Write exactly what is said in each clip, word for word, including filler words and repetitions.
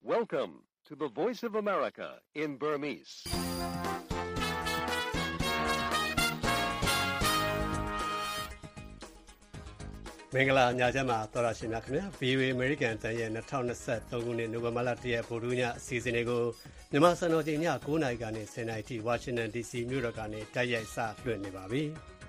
Welcome to the Voice of America in Burmese. ။မင်္ဂလာညချမ်းပါသောရရှင်များခင်ဗျာ ဗွီအိုအေ American တန်ရဲ့၂၀၂၃ခုနှစ်နိုဝင်ဘာလ၁ရက်ဗုဒ္ဓဟူးညအစီအစဉ်တွေကိုမြန်မာစံတော်ချိန်ည၉နာရီကနေ၁၀နာရီထိဝါရှင်တန် ဒီစီ မြို့တော်ကနေတိုက်ရိုက်စလွှင့်နေပါပြီ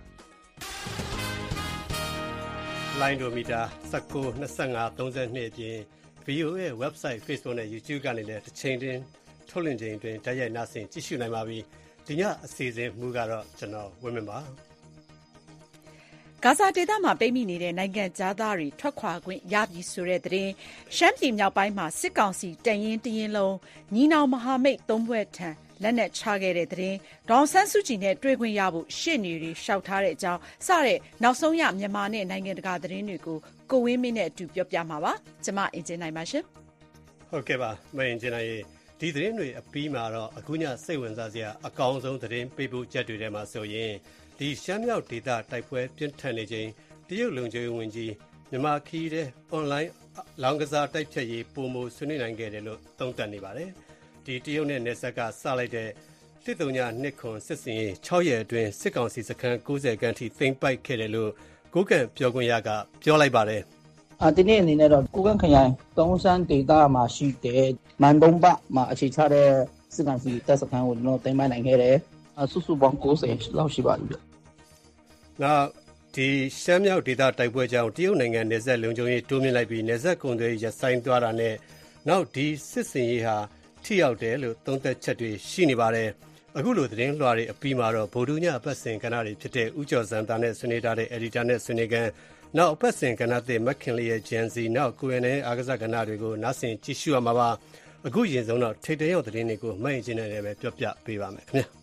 ။လိုင်းဒိုမီတာ၁၉ ၂၅ ၃၂အပြင် ဗွီအိုအေ website Facebook နဲ့ YouTube ကနေလည်းတစ်ချိန်တွင်ထုတ်လွှင့်ချိန်တွင်တိုက်ရိုက်နားဆင်ကြည့်ရှုနိုင်ပါပြီ။ဒီညအစီအစဉ်မူကတော့ကျွန်တော်ဝင်းမင်းပါ။ဂါဇာဒေသမှာပိတ်မိနေတဲ့နိုင်ငံခြားသားတွေထွက်ခွာခွင့်ရပြီဆိုတဲ့သတင်းရှမ်းပြည်မြောက်ပိုင်းမှာစစ်ကောင်စီတရင်တရင်လုံးညီနောင်မဟာမိတ်သုံးဘက်ထံလက်နက်ချခဲ့တဲ့သတင်းဒေါ်ဆန်းစုကြည်နဲ့တွေ့ခွင့်ရဖို့ရှေ့နေတွေရှောက်ထားတဲ့အကြောင်းစတဲ့နောက်ဆုံးရမြန်မာနဲ့နိုင်ငံတကာသတင်းတွေကိုကိုဝင်းမင်းနဲ့အတူပြောပြမှာပါကျွန်မအင်ဂျင်နိုင်ပါရှင်ဟုတ်ကဲ့ပါမအင်ဂျင်နိုင်ဒီသတင်းတွေအပြီးမှာတော့အခုညစိတ်ဝင်စားစရာအကောင်းဆုံးသတင်းပေးပို့ချက်တွေထဲမှာဆိုရင်ဒီရှမ်းမြောက်ဒေသတိုက်ပွဲပြင်းထန်နေချိန်တရုတ်လုံခြုံရေးဝန်ကြီးမြန်မာခီးတဲ့အွန်လိုင်းလောင်းကစားတိုက်ဖြတ်ရေးပုံမဆွေးနွေးနိုင်ခဲ့တယ်လို့သုံးသပ်နေပါတယ်။ဒီတရုတ်နဲ့နယ်စပ်ကစလိုက်တဲ့တစ်တုံညာနှစ်ခွန်စစ်စင်ရေး၆ရက်အတွင်းစစ်ကောင်စီစခန်း၉၀ခန်းထိသိမ်းပိုက်ခဲ့တယ်လို့ကိုကန့်ပြောခွင့်ရကပြောလိုက်ပါတယ်။အာဒီနေ့အနေနဲ့တော့ကိုကန့်ခရိုင်တုံးစန်းဒေသမှာရှိတဲ့မန်တုံးပမှာအခြေချတဲ့စစ်ကောင်စီတပ်စခန်းကိုကျွန်တော်သိမ်းပိုက်နိုင်ခဲ့တယ်။စုစုပေါင်း၉၀လောက်ရှိပါပြီ။နောက်ဒီရှမ်းမြောက်ဒေသတိုက်ပွဲကြောင့်တရုတ်နိုင်ငံနယ်စပ်လုံခြုံရေးတိုးမြှင့်လိုက်ပြီးနယ်စပ်ကုန်သွယ်ရေးရပ်ဆိုင်းသွားတာနဲ့နောက်ဒီစစ်စင်ရေးဟာထိရောက်တယ်လို့သုံးသပ်ချက်တွေရှိနေပါတယ်။အခုလိုသတင်းလွှာတွေအပြီးမှာတော့ဗိုလ်ဒူးညအပတ်စဉ်ကဏ္ဍတွေဖြစ်တဲ့ဥကျော်စံတာနဲ့ဆွေးနွေးထားတဲ့ editor နဲ့ဆွေးနွေးကန်နောက်အပတ်စဉ်ကဏ္ဍသစ်မက်ခင်လေးရဲ့ Gen Z နောက်ကိုရနဲ့အားကစားကဏ္ဍတွေကိုနားဆင်ကြည့်ရှုရမှာပါ။အခုရင်ဆုံးတော့ထိတ်တရောက်သတင်းတွေကိုမှတ်ရင်ချင်းနဲ့ပဲပြောပြပေးပါမယ်ခင်ဗျာ။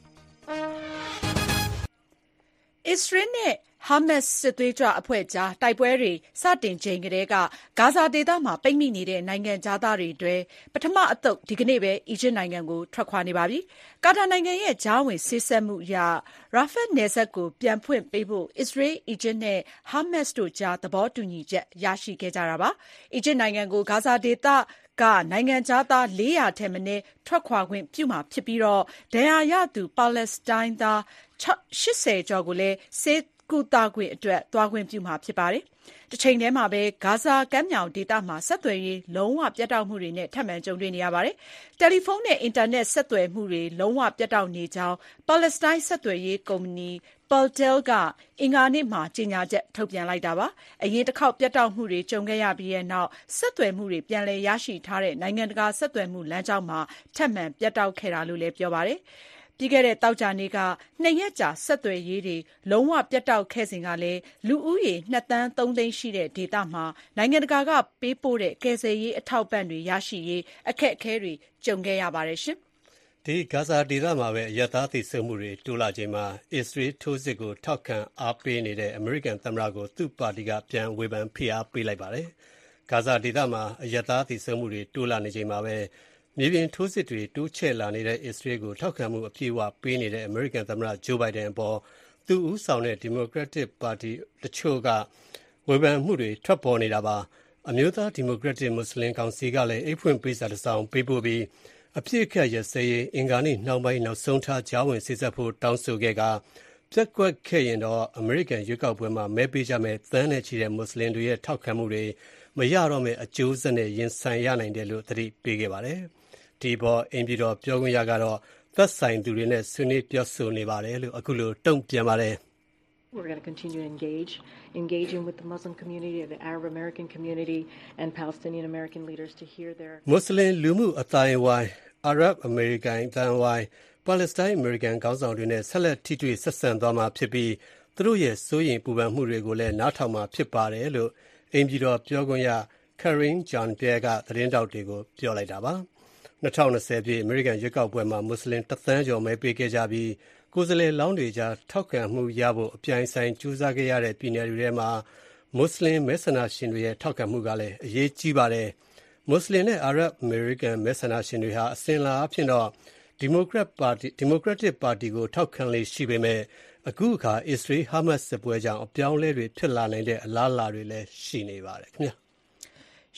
အစ္စရေးနဲ့ဟာမတ်စ်စစ်သွေးကြွအဖွဲ့ကြားတိုက်ပွဲတွေစတင်ချိန်ကတည်းကဂါဇာဒေသမှာပိတ်မိနေတဲ့နိုင်ငံခြားသားတွေတွေပထမအသုတ်ဒီကနေ့ပဲအီဂျစ်နိုင်ငံကိုထွက်ခွာနေပါပြီ။ကာတာနိုင်ငံရဲ့ကြားဝင်ဆေးဆက်မှုအရရာဖတ်နယ်စပ်ကိုပြန်ဖွင့်ပေးဖို့အစ္စရေး၊အီဂျစ်နဲ့ဟာမတ်စ်တို့ကြားသဘောတူညီချက်ရရှိခဲ့ကြတာပါ။အီဂျစ်နိုင်ငံကိုဂါဇာဒေသကနိုင်ငံခြားသား၄၀၀ထက်မနည်းထွက်ခွာခွင့်ပြုမှာဖြစ်ပြီးတော့ဒဏ်ရာရသူပါလက်စတိုင်းသား၈၀ကျော်ကိုလည်းဆေးကုသခွင့်အတွက်သွားခွင့်ပြုမှာဖြစ်ပါတယ်။တချိန်တည်းမှာပဲဂါဇာကမ်းမြောင်ဒေသမှာဆက်သွယ်ရေးလုံးဝပြတ်တောက်မှုတွေနဲ့ထပ်မံကြုံတွေ့နေရပါတယ်။တယ်လီဖုန်းနဲ့အင်တာနက်ဆက်သွယ်မှုတွေလုံးဝပြတ်တောက်နေကြောင်းပါလက်စတိုင်းဆက်သွယ်ရေးကုမ္ပဏီPaltel ကအင်္ဂါနေ့မှာကြေညာချက်ထုတ်ပြန်လိုက်တာပါ။အရင်တစ်ခေါက်ပြတ်တောက်မှုတွေကြုံခဲ့ရပြီးတဲ့နောက်ဆက်သွယ်မှုတွေပြန်လည်ရရှိထားတဲ့နိုင်ငံတကာဆက်သွယ်မှုလမ်းကြောင်းမှာထပ်မံပြတ်တောက်ခဲ့တာလို့လည်းပြောပါတယ်။ပြီးခဲ့တဲ့သောကြာနေ့ကနှစ်ရက်ကြာဆက်သွယ်ရေးတွေလုံးဝပြတ်တောက်ခဲ့စဉ်ကလည်းလူဦးရေနှစ်သန်းသုံးသိန်းရှိတဲ့ဒေသမှာနိုင်ငံတကာကပေးပို့တဲ့ကယ်ဆယ်ရေးအထောက်ပံ့တွေရရှိရေးအခက်အခဲတွေကြုံခဲ့ရပါတယ်ရှင်။ဒီဂါဇာဒေသမှာပဲအရပ်သားသေဆုံးမှုတွေတိုးလာချိန်မှာအစ္စရေးထိုးစစ်ကိုထောက်ခံအားပေးနေတဲ့အမေရိကန်သမ္မတကိုသူ့ပါတီကပြန်ဝေဖန်ဖိအားပေးလိုက်ပါတယ်။ဂါဇာဒေသမှာအရပ်သားသေဆုံးမှုတွေတိုးလာနေချိန်မှာပဲမြေပြင်ထိုးစစ်တွေတိုးချဲ့လာနေတဲ့အစ္စရေးကိုထောက်ခံမှုအပြည့်အဝပေးနေတဲ့အမေရိကန်သမ္မတဂျိုးဘိုင်ဒန်အပေါ်သူဦးဆောင်တဲ့ဒီမိုကရက်တစ်ပါတီတချို့ကဝေဖန်မှုတွေထွက်ပေါ်နေတာပါ။အမျိုးသားဒီမိုကရက်တစ်မွတ်စလင်ကောင်စီကလည်းအိတ်ဖွင့်ပေးစာတစ်စောင်ပေးပို့ပြီးအပြည့်အခက်ရစရေးအင်္ဂါနေ့နှောင်းပိုင်းနောက်ဆုံးထားကြားဝင်စစ်ဆက်ဖို့တောင်းဆိုခဲ့ကပြက်ကွက်ခဲ့ရင်တော့အမေရိကန်ရွေးကောက်ပွဲမှာမဲပေးကြမဲ့သန်းနဲ့ချီတဲ့မွတ်စလင်တွေရဲ့ထောက်ခံမှုတွေမရတော့မဲ့အကျိုးဆက်နဲ့ရင်ဆိုင်ရနိုင်တယ်လို့သတိပေးခဲ့ပါတယ်။ဒီပေါ်အင်ပြည်တော်ပြောခွင့်ရကတော့သက်ဆိုင်သူတွေနဲ့ဆွေးနွေးပြောဆိုနေပါတယ်လို့အခုလိုတုံ့ပြန်ပါတယ်။ We're going to continue to engage, engaging with the Muslim community, the Arab American community, and Palestinian American leaders to hear their မွတ်စလင်လူမှုအသိုင်းအဝိုင်း Arab American အသိုင်းအဝိုင်း Palestine American ခေါင်းဆောင်တွေနဲ့ဆက်လက်ထိတွေ့ဆက်ဆံသွားမှာဖြစ်ပြီးသူတို့ရဲ့စိုးရိမ်ပူပန်မှုတွေကိုလည်းနားထောင်မှာဖြစ်ပါတယ်လို့အင်ပြည်တော်ပြောခွင့်ရ Karine Jean-Pierre ကသတင်းတောက်တွေကိုပြောလိုက်တာပါ။၂၀၂၀ပြည့်အမေရိကန်ရွေးကောက်ပွဲမှာမွတ်စလင်တစ်သန်းကျော်မဲပေးခဲ့ကြပြီးကိုယ်စားလှယ်လောင်းတွေကြားထောက်ခံမှုရဖို့အပြိုင်ဆိုင်ကြိုးစားခဲ့ရတဲ့ပြည်နယ်တွေထဲမှာမွတ်စလင်မဲဆန္ဒရှင်တွေရဲ့ထောက်ခံမှုကလည်းအရေးကြီးပါတယ်။မွတ်စလင်နဲ့အာရပ်အမေရိကန်မဲဆန္ဒရှင်တွေဟာအစဉ်လာအဖြစ်တော့ဒီမိုကရက်ပါတီဒီမိုကရက်တစ်ပါတီကိုထောက်ခံလေရှိပေမဲ့အခုအခါအစ္စရေးဟာမတ်စ်စစ်ပွဲကြောင့်အပြောင်းအလဲတွေဖြစ်လာနိုင်တဲ့အလားအလာတွေလည်းရှိနေပါတယ်ခင်ဗျာ။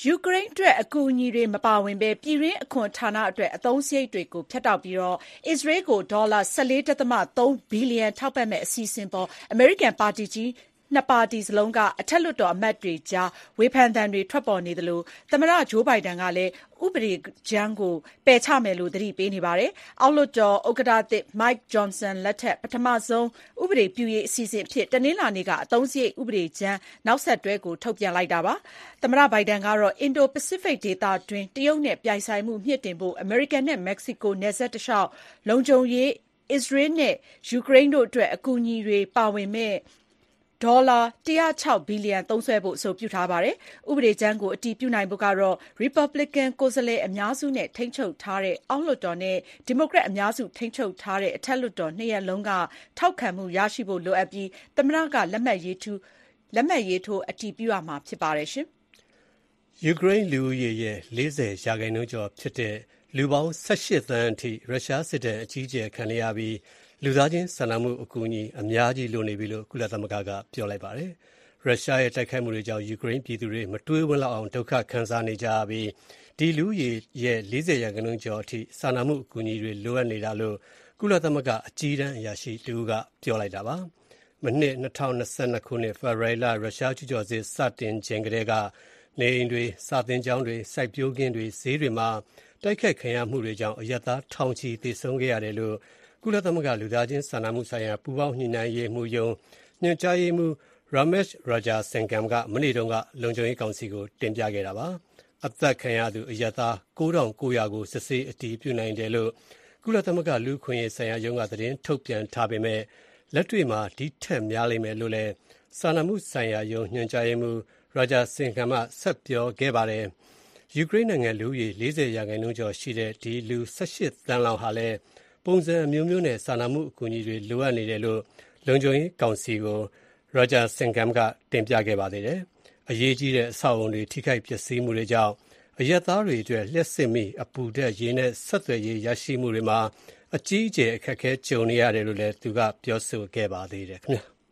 ယူကရိန်းအတွက်အကူအညီတွေမပါဝင်ဘဲပြည်တွင်းအခွန်ဌာနအတွက်အသုံးစရိတ်တွေကိုဖြတ်တောက်ပြီးအစ္စရေးကိုဒေါ်လာ ၁၄.၃ ဘီလီယံထောက်ပံ့မယ့်အစီအစဉ်ပေါ်အမေရိကန်ပါတီကြီးနှစ်ပါတီစလုံးကအထက်လွှတ်တော်အမတ်တွေကြားဝေဖန်သံတွေထွက်ပေါ်နေသလိုသမ္မတဂျိုးဘိုင်ဒန်ကလည်းဥပဒေကြမ်းကိုပယ်ချမယ်လို့သတိပေးနေပါတယ်။အောက်လွှတ်တော်ဥက္ကဋ္ဌသစ် Mike Johnson လက်ထက်ပထမဆုံးဥပဒေပြုရေးအစီအစဉ်အဖြစ်တနင်္လာနေ့ကအသုံးစရိတ်ဥပဒေကြမ်းနောက်ဆက်တွဲကိုထုတ်ပြန်လိုက်တာပါ။သမ္မတဘိုင်ဒန်ကတော့အင်ဒိုပစိဖိတ်ဒေသတွင်းတရုတ်နဲ့ပြိုင်ဆိုင်မှုမြှင့်တင်ဖို့အမေရိကန်နဲ့မက္ကဆီကိုနယ်စပ်တလျှောက်လုံခြုံရေးအစ္စရေးနဲ့ယူကရိန်းတို့အတွက်အကူအညီတွေပါဝင်မဲ့ဒေါ်လာ၁၀၆ဘီလီယံသုံးစွဲဖို့အဆိုပြုထားပါတယ်။ဥပဒေကြမ်းကိုအတည်ပြုနိုင်ဖို့ကတော့ Republican ကိုယ်စားလှယ်အများစုနဲ့ထိန်းချုပ်ထားတဲ့အောက်လွှတ်တော်နဲ့ Democrat အများစုထိန်းချုပ်ထားတဲ့အထက်လွှတ်တော်နှစ်ရပ်လုံးကထောက်ခံမှုရရှိဖို့လိုအပ်ပြီးသမ္မတကလက်မှတ်ရေးထိုးလက်မှတ်ရေးထိုးအတည်ပြုရမှာဖြစ်ပါတယ်ရှင်။ယူကရိန်းလူဦးရေရဲ့၄၀ရာခိုင်နှုန်းကျော်ဖြစ်တဲ့လူပေါင်း၁၈သန်းအထိရုရှားစစ်တပ်အကြီးအကျယ်ခံရပြီးလူသားချင်းစာနာမှုအကူအညီအများကြီးလိုနေပြီလို့ကုလသမဂ္ဂကပြောလိုက်ပါတယ်။ရုရှားရဲ့တိုက်ခိုက်မှုတွေကြောင့်ယူကရိန်းပြည်သူတွေမတွေးဝန်းလောက်အောင်ဒုက္ခခံစားနေကြပြီးဒီလူကြီးရဲ့၄၀ရာခိုင်နှုန်းကျော်အထိစာနာမှုအကူအညီတွေလိုအပ်နေတာလို့ကုလသမဂ္ဂအကြီးတန်းအရာရှိတူကပြောလိုက်တာပါ။မနှစ်၂၀၂၂ခုနှစ်ဖေဖော်ဝါရီလရုရှားကျူးကျော်စစ်စတင်ချိန်ကတည်းကနေအိမ်တွေစာသင်ကျောင်းတွေစိုက်ပျိုးခင်းတွေဈေးတွေမှာတိုက်ခိုက်ခံရမှုတွေကြောင့်အရပ်သားထောင်ချီသေဆုံးခဲ့ရတယ်လို့ကုလသမဂ္ဂလူသားချင်းစာနာမှုဆိုင်ရာပူးပေါင်းညှိနှိုင်းရေးမှူးရုံးညွှန်ကြားရေးမှူး Ramesh Rajasingam ကမနေ့တုန်းကလုံခြုံရေးကောင်စီကိုတင်ပြခဲ့တာပါ။အသက်ခံရသူအရပ်သား၉ထောင်၉ရာကိုစစ်ဆေးအတည်ပြုနိုင်တယ်လို့ကုလသမဂ္ဂလူ့အခွင့်အရေးဆိုင်ရာရုံးကသတင်းထုတ်ပြန်ထားပေမဲ့လက်တွေ့မှာဒီထက်များလိမ့်မယ်လို့လည်းစာနာမှုဆိုင်ရာရုံးညွှန်ကြားရေးမှူး Rajasingam ကဆက်ပြောခဲ့ပါတယ်။ယူကရိန်းနိုင်ငံလူဦးရေ၄၀ရာခိုင်နှုန်းကျော်ရှိတဲ့ဒီလူ၁၈သန်းလောက်ဟာလည်းပုံစံအမျိုးမျိုးနဲ့စာနာမှုအကူအညီတွေလိုအပ်နေတယ်လို့လုံခြုံရေးကောင်စီကို Rajasingam ကတင်ပြခဲ့ပါသေးတယ်။အရေးကြီးတဲ့အဆောက်အအုံတွေထိခိုက်ပျက်စီးမှုတွေကြောင့်အရပ်သားတွေအတွက်လျှပ်စစ်မီးအပူဓာတ်ရေနဲ့ဆက်သွယ်ရေးရရှိမှုတွေမှာအကြီးအကျယ်အခက်အခဲကြုံနေရတယ်လို့လည်းသူကပြောဆိုခဲ့ပါသေးတယ်ခင်ဗျာ။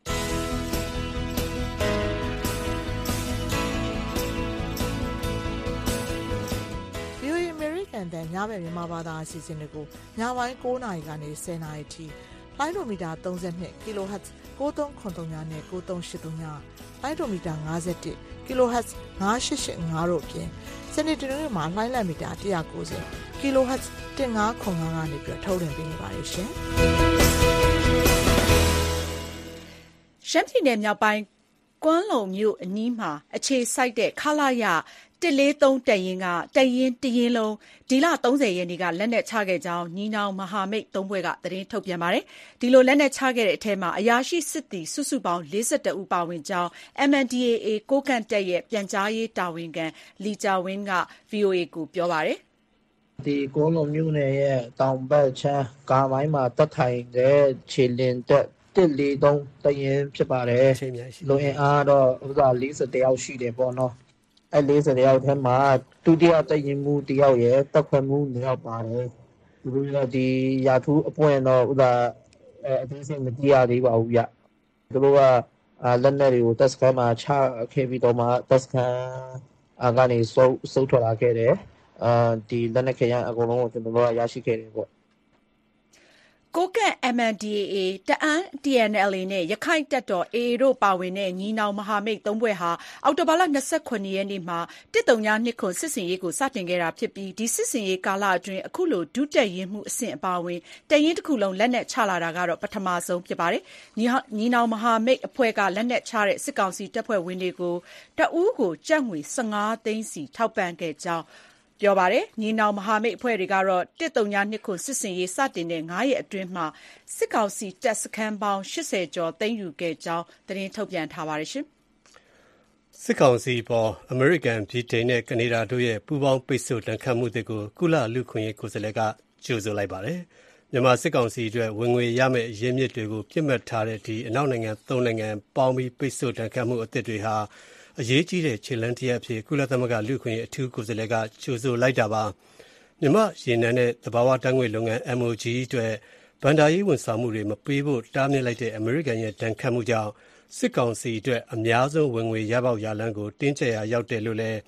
တန်ညဘက်မြန်မာဘာသာအစီအစဉ်တွေကိုညပိုင်း၉နာရီကနေ၁၀နာရီထိလိုင်းဒိုမီတာ၃၂ kHz ၉၃၇၃ညနဲ့၉၃၈၃ညလိုင်းဒိုမီတာ၅၁ kHz ၅၈၈၅တို့အပြင်စနေတနင်္ဂနွေမှာလိုင်းလံမီတာ၁၉၀ kHz ၁၅၇၅ကနေပြီးထုတ်လွှင့်ပေးနေပါတယ်ရှင်။ရှမ်းပြည်နယ်မြောက်ပိုင်းကွမ်းလုံမြို့အနီးမှာအခြေစိုက်တဲ့ခလာရ၁၄၃တပ်ရင်းကတပ်ရင်းတရင်းလုံးဒီလ၃၀ရက်နေ့ကလက်နက်ချခဲ့ကြောင်းညီနောင်မဟာမိတ်သုံးဖွဲ့ကသတင်းထုတ်ပြန်ပါတယ်။ဒီလိုလက်နက်ချခဲ့တဲ့အထက်မှာအရာရှိစစ်သည်စုစုပေါင်း၄၁ဦးပါဝင်ကြောင်း M N D A A ကိုကန့်တပ်ရဲ့ပြန်ကြားရေးတာဝန်ခံလီဂျာဝင်းက ဗွီအိုအေကိုပြောပါတယ်။ဒီကွမ်းလုံမြို့နယ်ရဲ့တောင်ဘက်ချမ်းကာမိုင်းမှာတပ်ထိုင်တဲ့ခြေလင်းတပ်၁၄၃တပ်ရင်းဖြစ်ပါတယ်။လူအင်အားတော့ဥစ္စာ၄၁ယောက်ရှိတယ်ပေါ့နော်။အဲ၄၀ယောက်ထဲမှာဒုတိယတပ်ရင်းမှုတယောက်ရဲ့တပ်ခွဲမှုနှစ်ယောက်ပါတယ်။သူတို့ကဒီရာထူးအပွင့်တော့ဥသာအဲအသေးစိတ်မသိရသေးပါဘူးဗျ။သူတို့ကလက်နက်တွေကိုတပ်စခန်းမှာချခဲ့ပြီးတော့မှတပ်စခန်းကနေစုပ်စုပ်ထွက်လာခဲ့တယ်။အာဒီလက်နက်ခဲယမ်းအကုန်လုံးကိုကျွန်တော်တို့ကရရှိခဲ့တယ်ပေါ့။ကိုကန့် M N D A A တအန်း T N L A နဲ့ရခိုင်တပ်တော် A A တို့ပါဝင်တဲ့ညီနောင်မဟာမိတ်သုံးဖွဲ့ဟာအောက်တိုဘာလ၂၇ရက်နေ့မှာ၁၀၂၇စစ်စင်ရေးကိုစတင်ခဲ့တာဖြစ်ပြီးဒီစစ်စင်ရေးကာလအတွင်းအခုလိုဒုတပ်ရင်းမှုအဆင့်အပါအဝင်တပ်ရင်းတစ်ခုလုံးလက်နက်ချလာတာကတော့ပထမဆုံးဖြစ်ပါတယ်။ညီနောင်မဟာမိတ်အဖွဲ့ကလက်နက်ချတဲ့စစ်ကောင်စီတပ်ဖွဲ့ဝင်တွေကိုတဦးကိုကျပ်ငွေ၁၅သိန်းစီထောက်ပံ့ခဲ့ကြောင်းပြောပါတယ်။ညီနောင်မဟာမိတ်အဖွဲ့တွေကတော့၁၀၂၇စစ်စင်ရေးစတင်တဲ့၅ရက်အတွင်းမှာစစ်ကောင်စီတပ်စခန်းပေါင်း၈၀ကျော်သိမ်းယူခဲ့ကြောင်းသတင်းထုတ်ပြန်ထားပါတယ်ရှင်။စစ်ကောင်စီပေါ်အမေရိကန်ဗြိတိန်နဲ့ကနေဒါတို့ရဲ့ပူးပေါင်းပိတ်ဆို့ဒဏ်ခတ်မှုတွေကိုကုလလူ့အခွင့်အရေးကိုယ်စားလှယ်ကကြိုဆိုလိုက်ပါတယ်။မြန်မာစစ်ကောင်စီအတွက်ဝင်ငွေရမယ့်ရင်းမြစ်တွေကိုပြစ်မှတ်ထားတဲ့ဒီအနောက်နိုင်ငံသုံးနိုင်ငံပေါင်းပြီးပိတ်ဆို့ဒဏ်ခတ်မှုအသစ်တွေဟာအရေးကြီးတဲ့ခြေလှမ်းတစ်ရပ်အဖြစ်ကုလသမဂ္ဂလူ့အခွင့်အရေးအထူးကိုယ်စားလှယ်ကကြိုဆိုလိုက်တာပါ။မြန်မာရေနံနဲ့သဘာဝဓာတ်ငွေ့လုပ်ငန်း M O G အတွက်ဘဏ္ဍာရေးဝန်ဆောင်မှုတွေမပေးဖို့တားမြစ်လိုက်တဲ့အမေရိကန်ရဲ့ဒဏ်ခတ်မှုကြောင့်စစ်ကောင်စီအတွက်အများဆုံးဝင်ငွေရပေါက်ရလမ်းကိုတင်းကျပ်ရာရောက်တယ်လို့လည်း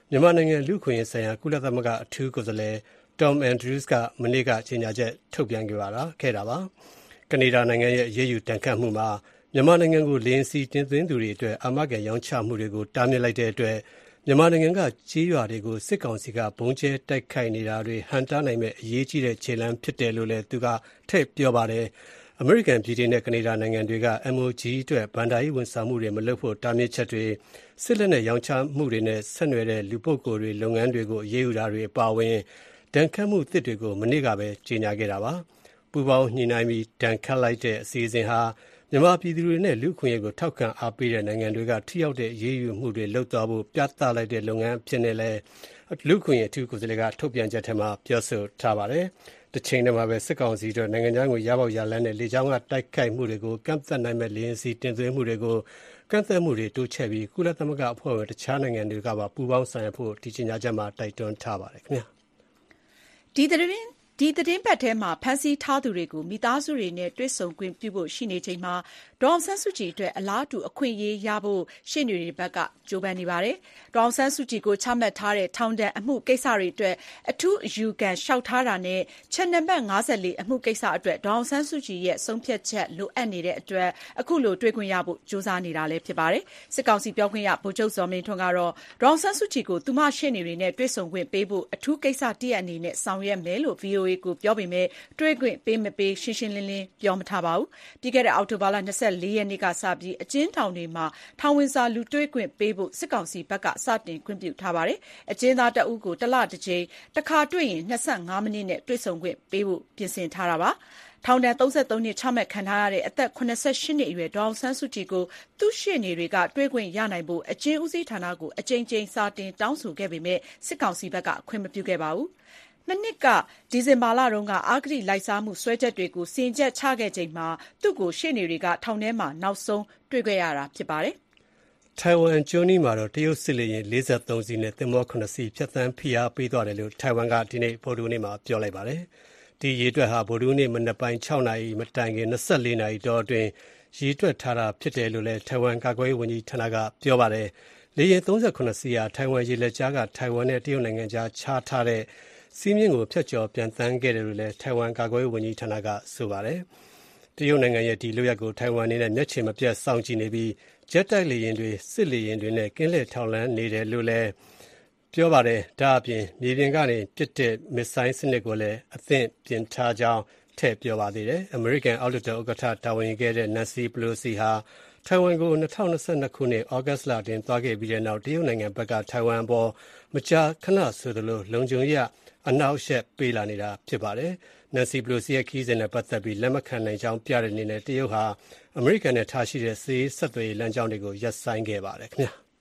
မြန်မာနိုင်ငံလူ့အခွင့်အရေးဆိုင်ရာကုလသမဂ္ဂအထူးကိုယ်စားလှယ် Tom Andrews ကမနေ့ကကြေညာချက်ထုတ်ပြန်ခဲ့တာပါ။ကနေဒါနိုင်ငံရဲ့အရေးယူဒဏ်ခတ်မှုမှာမြန်မာနိုင်ငံကိုလေယာဉ်စီးတင်သွင်းသူတွေအတွက်အာမခံရောင်းချမှုတွေကိုတားမြစ်လိုက်တဲ့အတွက်မြန်မာနိုင်ငံကကြေးရွာတွေကိုစစ်ကောင်စီကဘုံကျဲတိုက်ခိုက်နေတာတွေဟန်တားနိုင်မဲ့အရေးကြီးတဲ့ခြေလှမ်းဖြစ်တယ်လို့လည်းသူကထည့်ပြောပါတယ်။အမေရိကန်ပြည်ထောင်စုနဲ့ကနေဒါနိုင်ငံတွေက M O G အတွက်ဗန်ဒါရေးဝန်ဆောင်မှုတွေမလုပ်ဖို့တားမြစ်ချက်တွေစစ်လက်နက်ရောင်းချမှုတွေနဲ့ဆက်နွယ်တဲ့လူပုဂ္ဂိုလ်တွေလုပ်ငန်းတွေကိုအရေးယူတာတွေအပါအဝင်ဒဏ်ခတ်မှုအသစ်တွေကိုမနေ့ကပဲကြေညာခဲ့တာပါ။ပူးပေါင်းညှိနှိုင်းပြီးဒဏ်ခတ်လိုက်တဲ့အစီအစဉ်ဟာမြန်မာပြည်သူတွေနဲ့လူ့အခွင့်အရေးကိုထောက်ခံအားပေးတဲ့နိုင်ငံတွေကထိရောက်တဲ့အရေးယူမှုတွေလုပ်သွားဖို့ပြသလိုက်တဲ့လုပ်ငန်းအဖြစ်နဲ့လည်းလူ့အခွင့်အရေးအထူးကိုယ်စားလှယ်ကထုတ်ပြန်ချက်ထဲမှာပြောဆိုထားပါတယ်။တစ်ချိန်တည်းမှာပဲစစ်ကောင်စီတို့နိုင်ငံခြားကိုရပေါက်ရလန်းတဲ့လေကြောင်းကတိုက်ခိုက်မှုတွေကိုကန့်သတ်နိုင်မဲ့လေယာဉ်စီတင်သွင်းမှုတွေကိုကန့်သတ်မှုတွေတိုးချဲ့ပြီးကုလသမဂ္ဂအဖွဲ့ဝင်တခြားနိုင်ငံတွေကပါပူးပေါင်းဆောင်ရွက်ဖို့ဒီကြေညာချက်မှာတိုက်တွန်းထားပါတယ်ခင်ဗျာ။ဒီသတင်းဒီသတင်းပတ်ထဲမှာဖမ်းဆီးထားသူတွေကိုမိသားစုတွေနဲ့တွေ့ဆုံခွင့်ပြုဖို့ရှိနေချိန်မှာဒေါအောင်ဆန်းစုကြည်အတွက်အလားတူအခွင့်အရေးရဖို့ရှေ့နေတွေဘက်ကကြိုးပမ်းနေပါတယ်။ဒေါအောင်ဆန်းစုကြည်ကိုချမှတ်ထားတဲ့ထောင်ဒဏ်အမှုကိစ္စတွေအတွက်အထူးအယူခံလျှောက်ထားတာနဲ့ချက်နံပါတ်၅၄အမှုကိစ္စအတွက်ဒေါအောင်ဆန်းစုကြည်ရဲ့ဆုံးဖြတ်ချက်လိုအပ်နေတဲ့အတွက်အခုလိုတွေ့ခွင့်ရဖို့ကြိုးစားနေတာလည်းဖြစ်ပါတယ်။စစ်ကောင်စီပြောခွင့်ရဗိုလ်ချုပ်ဇော်မင်းထွန်းကတော့ဒေါအောင်ဆန်းစုကြည်ကိုသူမရှေ့နေတွေနဲ့တွေ့ဆုံခွင့်ပေးဖို့အထူးကိစ္စတရက်အနေနဲ့ဆောင်ရွက်မယ်လို့ ဗွီအိုအေ ကိုပြောပေမဲ့တွေ့ခွင့်ပေးမပေးရှင်းရှင်းလင်းလင်းပြောမထားပါဘူး။ပြီးခဲ့တဲ့အောက်တိုဘာလ၂၄ရက်နေ့ကစပြီးအကျဉ်းထောင်တွေမှာထောင်ဝင်စာလူတွေ့ခွင့်ပေးဖို့စစ်ကောင်စီဘက်ကစတင်ခွင့်ပြုထားပါတယ်။အကျဉ်းသားတဦးကိုတစ်လတစ်ကြိမ်တစ်ခါတွေ့ရင်၂၅မိနစ်နဲ့တွေ့ဆုံခွင့်ပေးဖို့ပြင်ဆင်ထားတာပါ။ထောင်ဒဏ်၃၃နှစ်ချမှတ်ခံထားရတဲ့အသက်၇၈နှစ်အရွယ်ဒေါအောင်ဆန်းစုကြည်ကိုသူ့ရှေ့နေတွေကတွေ့ခွင့်ရနိုင်ဖို့အကျဉ်းဦးစီးဌာနကိုအကြိမ်ကြိမ်စာတင်တောင်းဆိုခဲ့ပေမဲ့စစ်ကောင်စီဘက်ကခွင့်မပြုခဲ့ပါဘူး။မနှစ်ကဒီဇင်ဘာလတုန်းကအဂတိလိုက်စားမှုစွဲချက်တွေကိုစီရင်ချက်ချခဲ့ချိန်မှာသူ့ကိုရှေ့နေတွေကထောင်ထဲမှာနောက်ဆုံးတွေ့ခဲ့ရတာဖြစ်ပါတယ်။ထိုင်ဝမ်ကျွန်းနီးမှာတော့တရုတ်စစ်လေယာဉ်၄၃စီးနဲ့သင်္ဘော၇စီးဖြတ်သန်းဖိအားပေးသွားတယ်လို့ထိုင်ဝမ်ကဒီနေ့ဗုဒ္ဓဟူးနေ့မှာပြောလိုက်ပါတယ်။ဒီရေတွက်ဟာဗုဒ္ဓဟူးနေ့မနက်ပိုင်း၆နာရီမတိုင်ခင်၂၄နာရီတောအတွင်းရေတွက်ထားတာဖြစ်တယ်လို့လည်းထိုင်ဝမ်ကာကွယ်ရေးဝန်ကြီးဌာနကပြောပါတယ်။လေယာဉ်၃၇စီးဟာထိုင်ဝမ်ရေလက်ကြားကထိုင်ဝမ်နဲ့တရုတ်နိုင်ငံကြားခြားထားတဲ့စီးမြင့်ကိုဖျက်ကျော်ပြန်သန်းခဲ့တယ်လို့လည်းထိုင်ဝမ်ကာကွယ်ရေးဝန်ကြီးဌာနကဆိုပါတယ်။တရုတ်နိုင်ငံရဲ့ဒီလုပ်ရပ်ကိုထိုင်ဝမ်အနေနဲ့မျက်ခြေမပြတ်စောင့်ကြည့်နေပြီးဂျက်တိုက်လေယာဉ်တွေစစ်လေယာဉ်တွေနဲ့ကင်းလှည့်ထောက်လှမ်းနေတယ်လို့လည်းပြောပါတယ်။ဒါအပြင်မြေပြင်ကနေပစ်တဲ့မစ်ဆိုင်းစနစ်ကိုလည်းအသင့်ပြင်ထားကြောင်းထည့်ပြောပါသေးတယ်။ အမေရိကန်အောက်လွှတ်တော်ဥက္ကဋ္ဌတာဝန်ယူခဲ့တဲ့ Nancy Pelosi ဟာထိုင်ဝမ်ကို၂၀၂၂ခုနှစ်ဩဂတ်လတွင်သွားခဲ့ပြီးတဲ့နောက်တရုတ်နိုင်ငံဘက်ကထိုင်ဝမ်အပေါ်မကြာခဏဆိုသလိုလုံခြုံရေးအနှောက်အယှက်ပေးလာနေတာဖြစ်ပါတယ်။ Nancy Pelosi ရဲ့ခရီးစဉ်နဲ့ပတ်သက်ပြီးလက်မခံနိုင်ကြောင်းပြတဲ့အနေနဲ့တရုတ်ဟာအမေရိကန်နဲ့ထားရှိတဲ့စစ်ရေးဆက်သွယ်ရေးလမ်းကြောင်းတွေကိုရပ်ဆိုင်းခဲ့ပါတယ်ခင်ဗျာ။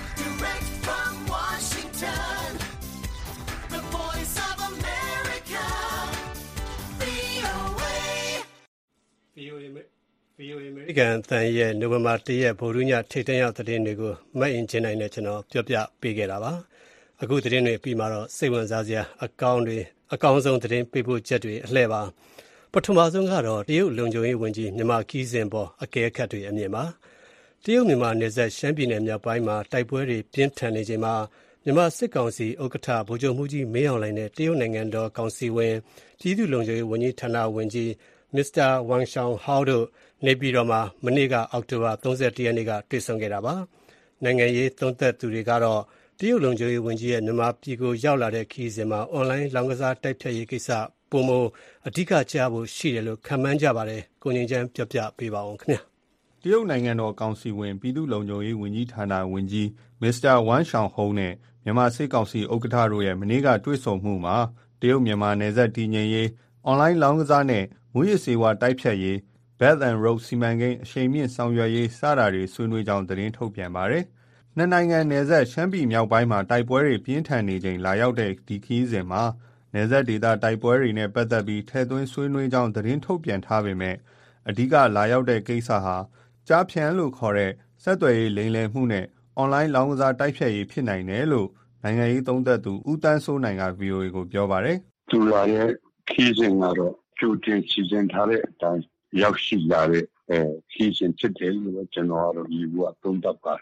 ဗွီအိုအေ အမေရိကန်အသံရဲ့နိုဝင်ဘာ၁ရက်ဗုဒ္ဓဟူးညထိပ်တန်းရောက်သတင်းတွေကိုမတ်အင်ဂျင်နိုင်နဲ့ကျွန်တော်ပြောပြပေးခဲ့တာပါ။အခုသတင်းတွေပြီးမှတော့စိတ်ဝင်စားစရာအကောင်းတွေအကောင်းဆုံးသတင်းပေးဖို့ချက်တွေအလှည့်ပါပထမဆုံးကတော့တရုတ်လုံခြုံရေးဝန်ကြီးမြန်မာခီးစဉ်ပေါ်အကဲခတ်တွေအမြင်ပါတရုတ်မြန်မာနယ်စပ်ရှမ်းပြည်နယ်မြောက်ပိုင်းမှာတိုက်ပွဲတွေပြင်းထန်နေချိန်မှာမြန်မာစစ်ကောင်စီဥက္ကဋ္ဌဗိုလ်ချုပ်မှုကြီးမင်းအောင်လှိုင်နဲ့တရုတ်နိုင်ငံတော်ကောင်စီဝင်ပြည်သူ့လုံခြုံရေးဝန်ကြီးဌာနဝန်ကြီးမစ္စတာဝမ်ရှောင်ဟောက်တို့နေပြည်တော်မှာမနေ့ကအောက်တိုဘာ၃၁ရက်နေ့ကတွေ့ဆုံခဲ့တာပါနိုင်ငံရေးသုံးသပ်သူတွေကတော့တရုတ်လုံခြုံရေးဝန်ကြီးရဲ့မြန်မာပြည်ကိုရောက်လာတဲ့ခရီးစဉ်မှာအွန်လိုင်းလောင်းကစားတိုက်ဖျက်ရေးကိစ္စပုံမအဓိကကြားဖို့ရှိတယ်လို့ခန့်မှန်းကြပါတယ်ကိုငြိမ်းချမ်းပြောပြပေးပါအောင်ခင်ဗျာတရုတ်နိုင်ငံတော်ကောင်စီဝင်ပြည်သူ့လုံခြုံရေးဝန်ကြီးဌာနဝန်ကြီးမစ္စတာဝမ်ရှောင်ဟုံးနဲ့မြန်မာစစ်ကောင်စီဥက္ကဋ္ဌတို့ရဲ့မနေ့ကတွေ့ဆုံမှုမှာတရုတ်မြန်မာနယ်စပ်တည်ငြိမ်ရေးအွန်လိုင်းလောင်းကစားနဲ့မူရစ်စေဝါတိုက်ဖျက်ရေး Belt and Road စီမံကိန်းအရှိန်မြင့်ဆောင်ရွက်ရေးစတာတွေဆွေးနွေးကြောင်းသတင်းထုတ်ပြန်ပါတယ်။နှစ်နိုင်ငံနယ်စပ်ရှမ်းပြည်မြောက်ပိုင်းမှာတိုက်ပွဲတွေပြင်းထန်နေချိန်လာရောက်တဲ့ဒီခီးစဉ်မှာနယ်စပ်ဒေသတိုက်ပွဲတွေနဲ့ပတ်သက်ပြီးထည့်သွင်းဆွေးနွေးကြောင်းသတင်းထုတ်ပြန်ထားပေမဲ့အဓိကလာရောက်တဲ့ကိစ္စဟာကြားဖြန့်လို့ခေါ်တဲ့ဆက်သွယ်ရေးလိမ်လည်မှုနဲ့အွန်လိုင်းလောင်းကစားတိုက်ဖျက်ရေးဖြစ်နိုင်တယ်လို့နိုင်ငံရေးသုံးသပ်သူဦးတန်းစိုးနိုင်က ဗွီအိုအေ ကိုပြောပါတယ်။သူလာရဲ့ခီးစဉ်ကတော့ကြိုတင်စီစဉ်ထားတဲ့အတိုင်းရောက်ရှိလာတဲ့အဲခီးစဉ်ဖြစ်တယ်လို့ကျွန်တော်ကတော့ဒီဘုရားသုံးသပ်ပါတယ်။တ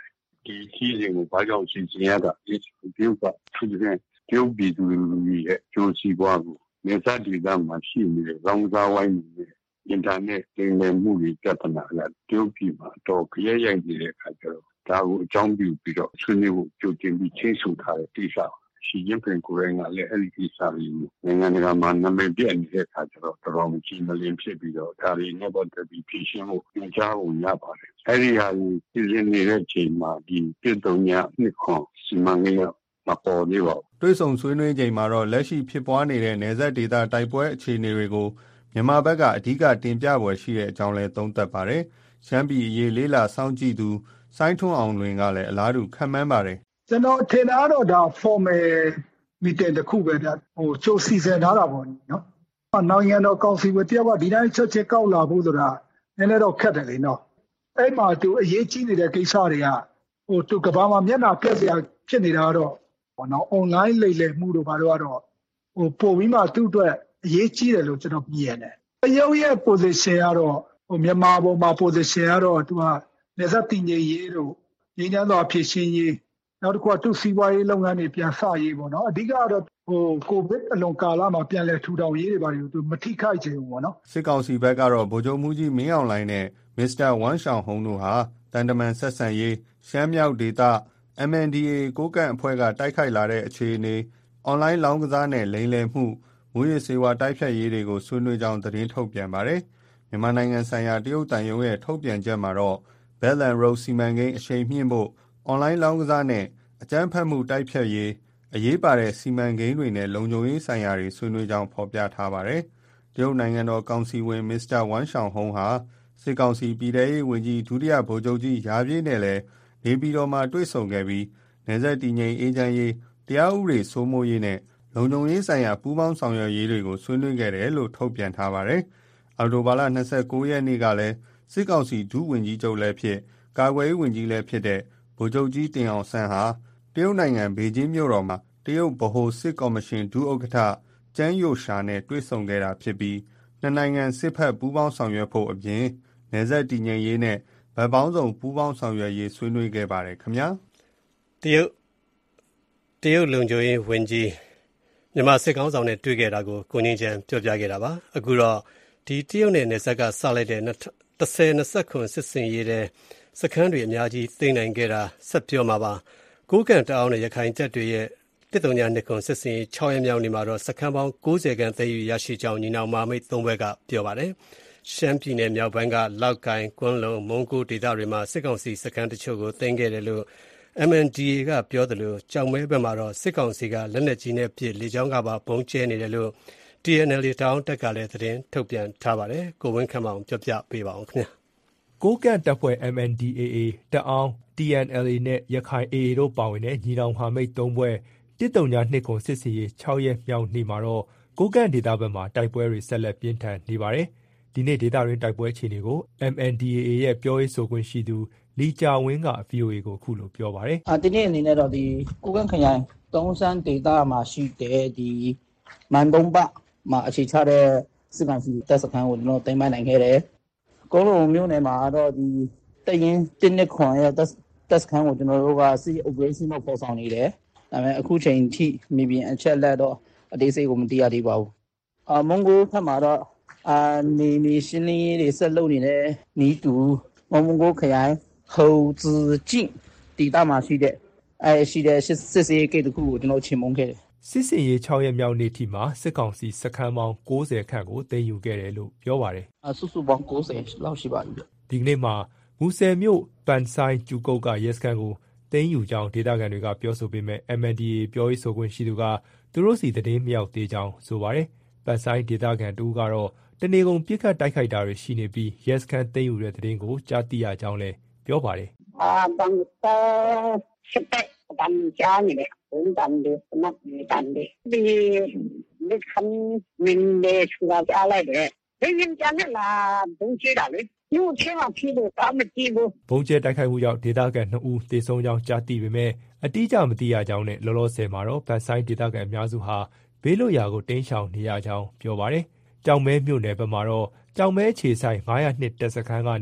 ဒီခီးစဉ်ကိုဘာကြောင့်စီစဉ်ရတာဒီတရုတ်ကသူတို့တရုတ်ပြည်သူတွေရဲ့ကြိုးစီပွားကိုနေစားဒေသမှာရှိနေတဲ့ရောင်းစားဝိုင်းတွေအင်တာနက်တင်လည်မှုတွေပြဿနာကတရုတ်ပြည်မှာတော့ကြရရိုက်နေတဲ့အခါကျတော့ဒါကိုအကြောင်းပြုပြီးတော့ဆွေးနွေးဖို့ကြိုတင်ပြီးချင်းဆိုထားတဲ့တိကျရှီကျင်းပင်ကိုယ်တိုင်ကလည်းအဲ့ဒီကိစ္စကိုနိုင်ငံတကာမှာနာမည်ပြနေတဲ့အခါကျတော့တော်တော်ကြီးမလင်းဖြစ်ပြီးတော့ဒါတွေနဲ့ပတ်သက်ပြီးဖြေရှင်းဖို့ညွှန်ကြားဖို့ရပါတယ်အဲ့ဒီဟာကိုပြည်စင်နေတဲ့ချိန်မှာဒီပြည်တော်ညာနှစ်ခွန်စီမံကိန်းမပေါ်သေးပါဘူးတွေ့ဆုံဆွေးနွေးချိန်မှာတော့လက်ရှိဖြစ်ပွားနေတဲ့နယ်စပ်ဒေသတိုက်ပွဲအခြေအနေတွေကိုမြန်မာဘက်ကအဓိကတင်ပြပွဲရှိတဲ့အကြောင်းလည်းသုံးသပ်ပါတယ်ရှမ်းပြည်အရေးလေးလာစောင့်ကြည့်သူစိုင်းထွန်းအောင်လွင်ကလည်းအလားတူခန့်မှန်းပါတယ်ကျွန်တော်ထင်တာတော့ဒါ formal meeting တစ်ခုပဲဒါဟိုချိုးစီစဉ်ထားတာပေါ့နော်။နိုင်ငံတော်ကောင်စီဝတယောက်ကဒီတိုင်းချက်ချက်ကောက်လာဖို့ဆိုတာနည်းနည်းတော့ခက်တယ်လေနော်။အဲ့မှာသူအရေးကြီးနေတဲ့ကိစ္စတွေကဟိုသူကဘာမှမျက်နှာပြက်စရာဖြစ်နေတာတော့ဘောနော် online လိမ့်လည်မှုတို့ဘာလို့ကတော့ဟိုပို့ပြီးမှသူ့အတွက်အရေးကြီးတယ်လို့ကျွန်တော်မြင်တယ်။အယုံရဲ့ position ကတော့ဟိုမြန်မာပေါ်မှာ position ကတော့သူကနေစတင်ရေးတို့ရင်းနှီးသောအဖြစ်ရှင်းရေးနောက်တစ်ခုကသူ့စီးပွားရေးလုပ်ငန်းတွေပြန်စရေးပေါ့နော်အဓိကတော့ဟိုကိုဗစ်အလွန်ကာလမှာပြန်လဲထူထောင်ရေးတွေပါလို့သူမထိခိုက်ချင်ဘူးပေါ့နော်စစ်ကောင်စီဘက်ကတော့ဗိုလ်ချုပ်မှုကြီးမင်းအောင်လှိုင်နဲ့မစ္စတာဝမ်ရှောင်ဟုံတို့ဟာတန်တမန်ဆက်ဆံရေးရှမ်းမြောက်ဒေသ အမ် အန် ဒီ အေ ကိုကန့်အဖွဲ့ကတိုက်ခိုက်လာတဲ့အခြေအနေအွန်လိုင်းလောင်းကစားနဲ့လိမ်လည်မှုမူရစ်စေဝါတိုက်ဖြတ်ရေးတွေကိုဆွေးနွေးကြောင်းသတင်းထုတ်ပြန်ပါတယ်မြန်မာနိုင်ငံဆိုင်ရာတရုတ်တန်ယုံရဲ့ထုတ်ပြန်ချက်မှာတော့ Belt and Road စီမံကိန်းအရှိန်မြင့်ဖို့အွန်လိုင်းလောင်းကစားနဲ့အကြမ်းဖက်မှုတိုက်ဖျက်ရေးအရေးပါတဲ့စီမံကိန်းတွေနဲ့လုံခြုံရေးဆိုင်ရာတွေဆွေးနွေးကြောင်းဖော်ပြထားပါတယ်။တရုတ်နိုင်ငံတော်ကောင်စီဝင်မစ္စတာဝမ်ရှောင်ဟုံးဟာစစ်ကောင်စီပြည်ထရေးဝန်ကြီးဒုတိယဗိုလ်ချုပ်ကြီးရာပြည့်နဲ့လည်းနေပြည်တော်မှာတွေ့ဆုံခဲ့ပြီးနယ်စပ်တည်ငြိမ်အေးချမ်းရေးတရားဥပဒေစိုးမိုးရေးနဲ့လုံခြုံရေးဆိုင်ရာပူးပေါင်းဆောင်ရွက်ရေးတွေကိုဆွေးနွေးခဲ့တယ်လို့ထုတ်ပြန်ထားပါတယ်။အောက်တိုဘာလ၂၉ရက်နေ့ကလည်းစစ်ကောင်စီဒုဝန်ကြီးချုပ်လည်းဖြစ်ကာကွယ်ရေးဝန်ကြီးလည်းဖြစ်တဲ့ဗိုလ်ချုပ်ကြီးတင်အောင်ဆန်းဟာတရုတ်နိုင်ငံဘေကျင်းမြို့တော်မှာတရုတ်ဗဟိုစစ်ကော်မရှင်ဒုဥက္ကဋ္ဌကျန်းယိုရှာနဲ့တွေ့ဆုံခဲ့တာဖြစ်ပြီးနှစ်နိုင်ငံစစ်ဖက်ပူးပေါင်းဆောင်ရွက်ဖို့အပြင်နယ်စပ်တည်ငြိမ်ရေးနဲ့ဗတ်ပေါင်းစုံပူးပေါင်းဆောင်ရွက်ရေးဆွေးနွေးခဲ့ပါတယ်ခင်ဗျာတရုတ်တရုတ်လုံခြုံရေးဝန်ကြီးမြန်မာစစ်ကောင်ဆောင်နဲ့တွေ့ခဲ့တာကိုကိုငင်းချန်ပြောပြခဲ့တာပါအခုတော့ဒီတရုတ်နဲ့နယ်စပ်ကစလိုက်တဲ့၁၀၂၇စစ်စင်ရေးတဲ့စခန်းတွေအများကြီးသိမ်းနိုင်ခဲ့တာဆက်ပြောမှာပါကိုးကန့်တအောင်နဲ့ရခိုင်တပ်တွေရဲ့တစ်တုံညာနှစ်ခွန်စစ်စင်ခြောက်ရက်မြောက်နေမှာတော့စခန်းပေါင်း၉၀ခန့်သိမ်းယူရရှိကြောင်းညီနောင်မဟာမိတ်သုံးဘက်ကပြောပါတယ်ရှမ်းပြည်နယ်မြောက်ပိုင်းကလောက်ကိုင်ကွန်းလုံမုံကိုဒေသတွေမှာစစ်ကောင်စီစခန်းတချို့ကိုသိမ်းခဲ့တယ်လို့ အမ် အန် ဒီ အေ ကပြောတယ်လို့ကြောင်မဲဘက်မှာတော့စစ်ကောင်စီကလက်နက်ကြီးနဲ့ပစ်လေကြောင်းကပါပုံကျဲနေတယ်လို့ တီ အန် အယ်လ် တောင်းတက်ကလည်းသတင်းထုတ်ပြန်ထားပါတယ်ကိုဝင်းခန့်မောင်ပြောပြပေးပါအောင်ခင်ဗျာကိုးကန့်တပ်ဖွဲ့ အမ် အန် ဒီ အေ အေ တအောင်း တီ အန် အယ်လ် အေ နဲ့ရခိုင် အေ အေ တို့ပါဝင်တဲ့ညီနောင်မဟာမိတ်သုံးဖွဲ့တစ်တုံညာနှစ်ခွန်စစ်စင်ရေးခြောက်ရက်မြောက်နေ့မှာတော့ကိုးကန့်ဒေသဘက်မှာတိုက်ပွဲတွေဆက်လက်ပြင်းထန်နေပါတယ်ဒီနေ့ဒေသတွင်းတိုက်ပွဲအခြေအနေကို အမ် အန် ဒီ အေ အေ ရဲ့ပြောရေးဆိုခွင့်ရှိသူလီကြာဝင်းက ဗွီအိုအေ ကိုအခုလိုပြောပါတယ်။အာဒီနေ့အနေနဲ့တော့ဒီကိုးကန့်ခရိုင်တုံးစန်းဒေသမှာရှိတဲ့ဒီမန်တုံးပမှာအခြေချတဲ့စစ်ကောင်စီတပ်စခန်းကိုကျွန်တော်တင်ပိုင်နိုင်ခဲ့တယ်။ကုန်းလုံးမြို့နယ်မှာတော့ဒီတရင်တင်းနှစ်ခွန်ရဲ့တပ်စခန်းကိုကျွန်တော်တို့ကစစ် operation တော့ပေါ်ဆောင်နေတယ်။ဒါပေမဲ့အခုချိန်ထိမြေပြင်အချက်လက်တော့အသေးစိတ်ကိုမသိရသေးပါဘူး။အာမွန်ဂိုဖက်မှာတော့အာနေမီရှင်းလင်းရေးတွေဆက်လုပ်နေတဲ့နီးတူမွန်ဂိုခရိုင်猴子境地大马区的，哎，是的，是是是给的股，ကျွန်တော်ချင်းမုန်းခဲ့တယ်စစ်စင်ရေးခြောက်ရက်မြောက်နေ့ထိမှာစစ်ကောင်စီစခန်းပေါင်း၉၀ခန့်ကိုသိမ်းယူခဲ့တယ်လို့ပြောပါတယ်အစုစုပေါင်း၉၀လောက်ရှိပါပြီဒီကနေ့မှာမူဆယ်မြို့ပန်ဆိုင်ကျူကုတ်ကရဲစခန်းကိုသိမ်းယူကြောင်းဒေသခံတွေကပြောဆိုပေမဲ့ အမ် အန် ဒီ အေ ပြောရေးဆိုခွင့်ရှိသူကသူတို့စီသတင်းမရောက်သေးကြောင်းဆိုပါတယ်ပန်ဆိုင်ဒေသခံတူကတော့တနေကုန်ပြစ်ခတ်တိုက်ခိုက်တာတွေရှိနေပြီးရဲစခန်းသိမ်းယူတဲ့သတင်းကိုကြားသိရကြောင်းလည်းပြောပါတယ်အာဘန်တာစစ်တပ်တမ်းကြားနေတယ်ဘုံတမ်းတယ်နတ်တမ်းတယ်ဒီလက်ခံမင်းလေးချူလာကြားလိုက်တယ်ဒီရင်ကျန်လာဘုံချတာလေယူချင်မှဖြစ်လို့အမကြည့်ဘူးဘုံကျဲတိုက်ခိုက်မှုကြောင့်ဒေသခံနှစ်ဦးသေဆုံးကြောင်းကြားသိပေမဲ့အတိအကျမသိရကြောင်းနဲ့လောလောဆယ်မှာတော့ဗတ်ဆိုင်ဒေသခံအများစုဟာဘေးလွတ်ရာကိုတင်းရှောင်နေရကြောင်းပြောပါတယ်ကြောင်မဲမြို့နယ်ဘက်မှာတော့ကြောင်မဲခြေဆိုင်၅၀၂တက်စခန်းကနေ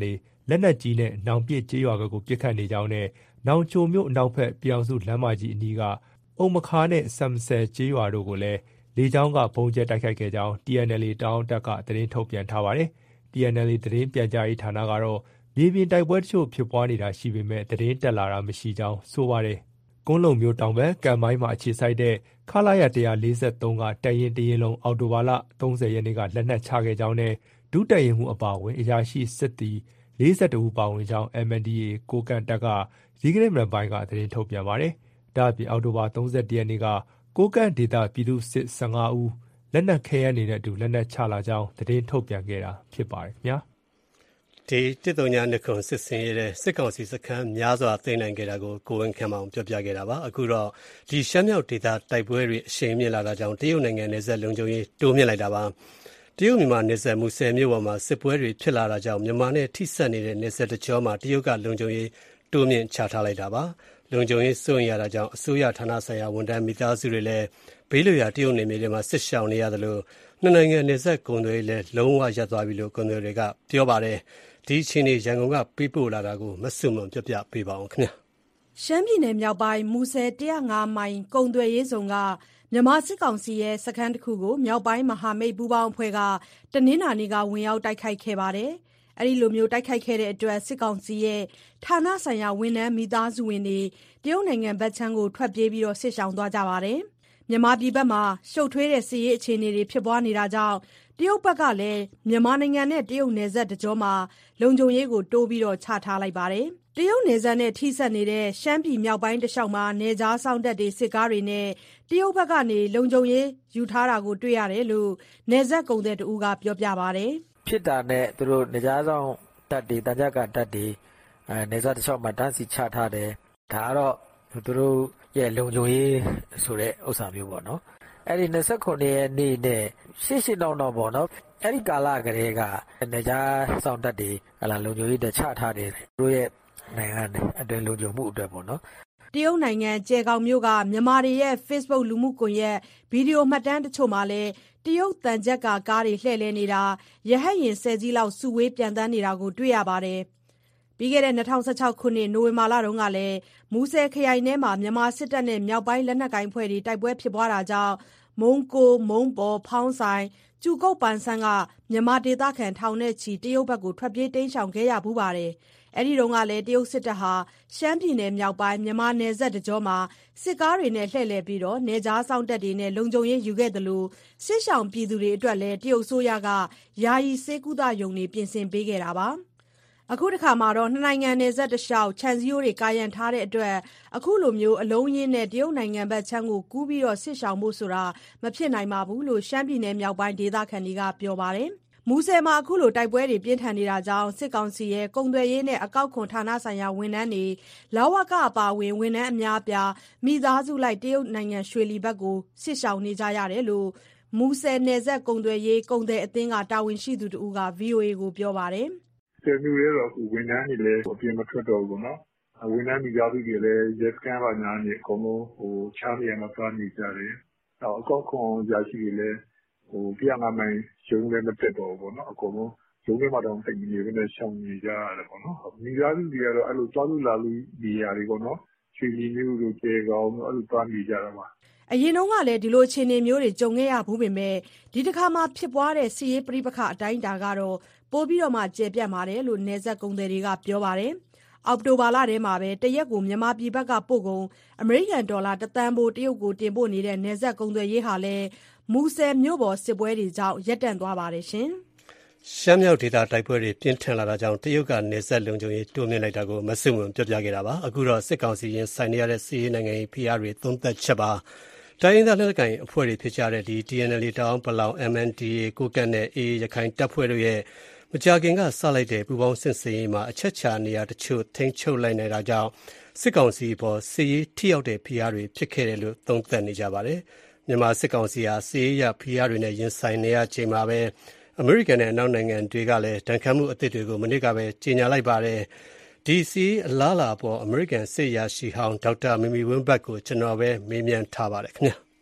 လက်နက်ကြီးနဲ့နောင်ပြစ်ကျေးရွာဘက်ကိုပစ်ခတ်နေကြောင်းနဲ့နောင်ချိုမြို့အနောက်ဘက်ပြည်အောင်စုလမ်းမကြီးအနီးကအုံမခါနဲ့ဆမ်ဆယ်ကျေးရွာတို့ကိုလည်းလေကြောင်းကဘုံကျဲတိုက်ခိုက်ခဲ့ကြောင်း T N L A တောင်တပ်ကသတင်းထုတ်ပြန်ထားပါတယ်။ T N L A သတင်းပြန်ကြားရေးဌာနကတော့မြေပြင်တိုက်ပွဲတချို့ဖြစ်ပွားနေတာရှိပေမဲ့သတင်းတက်လာတာမရှိကြောင်းဆိုပါတယ်။ကွန်းလုံမြို့တောင်ဘက်ကံမိုင်းမှာအခြေစိုက်တဲ့ခလာရone forty-threeကတပ်ရင်းတရင်းလုံးအော်တိုဘာလthirtyရက်နေ့ကလက်နက်ချခဲ့ကြောင်းနဲ့ဒုတပ်ရင်းမှုအပါအဝင်အရာရှိစစ်သည်forty-oneဦးပါဝင်ကြောင်း M N D A ကိုကန့်တပ်ကဒီကနေ့မနက်ပိုင်းကသတင်းထုတ်ပြန်ပါတယ်။ဒါ့အပြင်အောက်တိုဘာthirty-oneရက်နေ့ကကိုကန့်ဒေသပြည်သူစစ်fifteenဦးလက်နက်ခဲယမ်းတွေနဲ့အတူလက်နက်ချလာကြောင်းသတင်းထုတ်ပြန်ခဲ့တာဖြစ်ပါတယ်ခင်ဗျာ။ဒီတစ်တုံညာနှစ်ခုစစ်စင်ရတဲ့စစ်ကောင်စီစခန်းများစွာသိမ်းနိုင်ခဲ့တာကိုကိုဝင်ခံအောင်ပြောပြခဲ့တာပါအခုတော့ဒီရှမ်းမြောက်ဒေသတိုက်ပွဲတွေအရှိန်မြင့်လာတာကြောင့်တရုတ်နိုင်ငံနယ်စပ်လုံခြုံရေးတိုးမြင့်လိုက်တာပါတရုတ်မြန်မာနယ်စပ်မူဆယ်မြို့ပေါ်မှာစစ်ပွဲတွေဖြစ်လာတာကြောင့်မြန်မာနဲ့ထိစပ်နေတဲ့နယ်စပ်တကြောမှာတရုတ်ကလုံခြုံရေးတိုးမြင့်ချထားလိုက်တာပါလုံခြုံရေးစိုးရိမ်ရတာကြောင့်အစိုးရဌာနဆိုင်ရာဝန်ထမ်းမိသားစုတွေလည်းဘေးလွတ်ရာတရုတ်နယ်မြေတွေမှာစစ်ရှောင်နေရတယ်လို့နှစ်နိုင်ငံနယ်စပ်ကုန်သွယ်ရေးလည်းလုံးဝရပ်သွားပြီလို့ကုန်သွယ်တွေကပြောပါတယ်ဒီအချိန်นี้ရန်ကုန်ကပေးပို့လာတာကိုမဆုမွန်ပြပြပေးပါအောင်ခင်ဗျာရှမ်းပြည်နယ်မြောက်ပိုင်းမူဆယ်one oh fiveမိုင်ကုန်သွယ်ရေးဇုံကမြန်မာစစ်ကောင်စီရဲ့စခန်းတစ်ခုကိုမြောက်ပိုင်းမဟာမိတ်ပူးပေါင်းအဖွဲ့ကတနင်္လာနေ့ကဝင်ရောက်တိုက်ခိုက်ခဲ့ပါတယ်အဲ့ဒီလိုမျိုးတိုက်ခိုက်ခဲ့တဲ့အတွက်စစ်ကောင်စီရဲ့ဌာနဆိုင်ရာဝန်ထမ်းမိသားစုဝင်တွေတရုတ်နိုင်ငံဘက်ခြမ်းကိုထွက်ပြေးပြီးတော့ဆစ်ဆောင်သွားကြပါတယ်မြန်မာပြည်ဘက်မှာရှုပ်ထွေးတဲ့စစ်ရေးအခြေအနေတွေဖြစ်ပွားနေတာကြောင့်တရုတ်ဘက်ကလည်းမြန်မာနိုင်ငံနဲ့တရုတ်နယ်စပ်တကြောမှာလုံခြုံရေးကိုတိုးပြီးတော့ချထားလိုက်ပါတယ်တရုတ်နယ်စပ်နဲ့ထိစပ်နေတဲ့ရှမ်းပြည်မြောက်ပိုင်းတလျှောက်မှာနယ်ကြားစောင့်တပ်တွေစစ်ကားတွေနဲ့တရုတ်ဘက်ကနေလုံခြုံရေးယူထားတာကိုတွေ့ရတယ်လို့နယ်စပ်ကုန်သည်တဦးကပြောပြပါတယ်ဖြစ်တာနဲ့သူတို့နယ်ကြားစောင့်တပ်တွေတကြကတပ်တွေအဲနယ်စပ်တလျှောက်မှာတန်းစီချထားတယ်ဒါကတော့သူတို့ရဲ့လုံခြုံရေးဆိုတဲ့ဥစ္စာမျိုးပေါ့နော်အဲ့ဒီtwenty-nineရက်နေ့နဲ့ရှေ့ရှေ့နောက်နောက်ပေါ့နော်အဲ့ဒီကာလကလေးကနေကြားဆောင်တက်တွေဟလာလုံခြုံရေးတချထားတယ်သူတို့ရဲ့နိုင်ငံအတွင်းလုံခြုံမှုအတွက်ပေါ့နော်တရုတ်နိုင်ငံကျယ်ကောင်မြို့ကမြန်မာတွေရဲ့ Facebook လူမှုကွန်ရက်ဗီဒီယိုမှတ်တမ်းတချို့မှာလည်းတရုတ်တန်ကြက်ကကားတွေလှည့်လည်နေတာရဟတ်ယာဉ်ဆယ်စီးလောက်စုဝေးပြန်တန်းနေတာကိုတွေ့ရပါတယ်ပြီးခဲ့တဲ့twenty sixteenခုနှစ်နိုဝင်ဘာလတုန်းကလည်းမူဆယ်ခရိုင်ထဲမှာမြန်မာစစ်တပ်နဲ့မြောက်ပိုင်းလက်နက်ကိုင်ဖွဲ့တွေတိုက်ပွဲဖြစ်ပွားတာကြောင့်မုံကိုမုံပေါ်ဖောင်းဆိုင်ကျူကုတ်ပန်ဆန်းကမြန်မာဒေသခံထောင်နဲ့ချီတရုတ်ဘက်ကိုထွက်ပြေးတိမ်းရှောင်ခဲ့ရဘူးပါတယ်အဲ့ဒီတုန်းကလည်းတရုတ်စစ်တပ်ဟာရှမ်းပြည်နယ်မြောက်ပိုင်းမြန်မာနယ်စပ်တကြောမှာစစ်ကားတွေနဲ့လှည့်လည်ပြီးတော့နယ်ကြားစောင့်တပ်တွေနဲ့လုံခြုံရေးယူခဲ့တယ်လို့စစ်ရှောင်ပြည်သူတွေအတွက်လည်းတရုတ်ဆိုရကယာယီစေကူတာယုံတွေပြင်ဆင်ပေးခဲ့တာပါအခုတခါမှာတော့နှစ်နိုင်ငံနယ်စပ်တလျှောက်ခြံစည်းရိုးတွေကာရံထားတဲ့အတွက်အခုလိုမျိုးအလုံးရင်းနဲ့တရုတ်နိုင်ငံဘက်ခြမ်းကိုကူးပြီးတော့ဆစ်ဆောင်ဖို့ဆိုတာမဖြစ်နိုင်ပါဘူးလို့ရှမ်းပြည်နယ်မြောက်ပိုင်းဒေသခံတွေကပြောပါတယ်မူဆယ်မှာအခုလိုတိုက်ပွဲတွေပြင်းထန်နေတာကြောင့်စစ်ကောင်စီရဲ့ကုန်သွယ်ရေးနဲ့အကောက်ခွန်ဌာနဆိုင်ရာဝန်ထမ်းတွေလဝကအပါအဝင်ဝန်ထမ်းအများအပြားမိသားစုလိုက်တရုတ်နိုင်ငံရွှေလီဘက်ကိုဆစ်ဆောင်နေကြရတယ်လို့မူဆယ်နယ်စပ်ကုန်သွယ်ရေးကုန်သည်အသင်းကတာဝန်ရှိသူတို့က V O A ကိုပြောပါတယ်ဆယ်မျိုးရဲတော့အခုဝန်ထမ်းတွေလည်းအပြင်မထွက်တော့ဘူးနော်ဝန်ထမ်းမိသားစုတွေလည်းရက်စကန်ပါညာနေအကုန်လုံးဟိုချားနေရမှာသွားနေကြတယ်နောက်အကောက်ခွန်ရာရှိတွေလည်းဟိုone oh fiveမိုင်ရုံးလည်းမတက်တော့ဘူးပေါ့နော်အကုန်လုံးရုံးထဲမှာတော့တိတ်နေပဲနဲ့ရှောင်နေကြရတယ်ပေါ့နော်မိသားစုတွေကတော့အဲ့လိုသွားလို့လာလို့နေရတယ်ပေါ့နော်ရွှေလီမျိုးတို့ကျေကောင်တို့အဲ့လိုသွားနေကြတာပါအရင်တုန်းကလည်းဒီလိုအခြေအနေမျိုးတွေကြုံခဲ့ရဘူးပေမဲ့ဒီတစ်ခါမှဖြစ်ပွားတဲ့စီးရေးပြိပခအတိုင်းတာကတော့ပို့ပြီးတော့မှကျေပြတ်ပါတယ်လို့နယ်စပ်ကုန်သည်တွေကပြောပါတယ်။အောက်တိုဘာလထဲမှာပဲတရက်ကိုမြန်မာပြည်ဘက်ကပို့ကုန်အမေရိကန်ဒေါ်လာတစ်သန်းပိုတရုတ်ကိုတင်ပို့နေတဲ့နယ်စပ်ကုန်သည်ရေးဟာလည်းမူဆယ်မြို့ပေါ်စစ်ပွဲတွေကြောင့်ရပ်တန့်သွားပါတယ်ရှင်။ရှမ်းမြောက်ဒေသတိုက်ပွဲတွေပြင်းထန်လာတာကြောင့်တရုတ်ကနယ်စပ်လုံခြုံရေးတိုးမြင့်လိုက်တာကိုမဆုမွန်ပြောပြခဲ့တာပါ။အခုတော့စစ်ကောင်စီရင်ဆိုင်နေရတဲ့စီးရေးနိုင်ငံရေးဖိအားတွေသုံးသက်ချက်ပါတိုင်းရင်းသားလက်နက်ကိုင်အဖွဲ့တွေဖြစ်ကြတဲ့ဒီ T N L A တောင်ပလောင် M N D A ကိုကန့်နဲ့ A ရခိုင်တပ်ဖွဲ့တို့ရဲ့မကြာခင်ကစလိုက်တဲ့ပူးပေါင်းစစ်စင်ရေးမှာအချက်ချာနေရာတချို့ထိန်းချုပ်လိုက်နေတာကြောင့်စစ်ကောင်စီပေါ်စစ်ရေးထိရောက်တဲ့ဖိအားတွေဖြစ်ခဲ့တယ်လို့သုံးသပ်နေကြပါတယ်။မြန်မာစစ်ကောင်စီဟာစစ်ရေးရဖိအားတွေနဲ့ရင်ဆိုင်နေရချိန်မှာပဲအမေရိကန်နဲ့အနောက်နိုင်ငံတွေကလည်းဒဏ်ခတ်မှုအသစ်တွေကိုမနေ့ကပဲကြေညာလိုက်ပါတယ်။ ဒီစီအလားလာပေါ်အမေရိကန်စစ်ရာရှိဟောင်းဒေါက်တာမီမီဝင်းဘတ်ကိုကျွန်တော်ပဲမေးမြန်းထားပါတယ်ခင်ဗျာဟ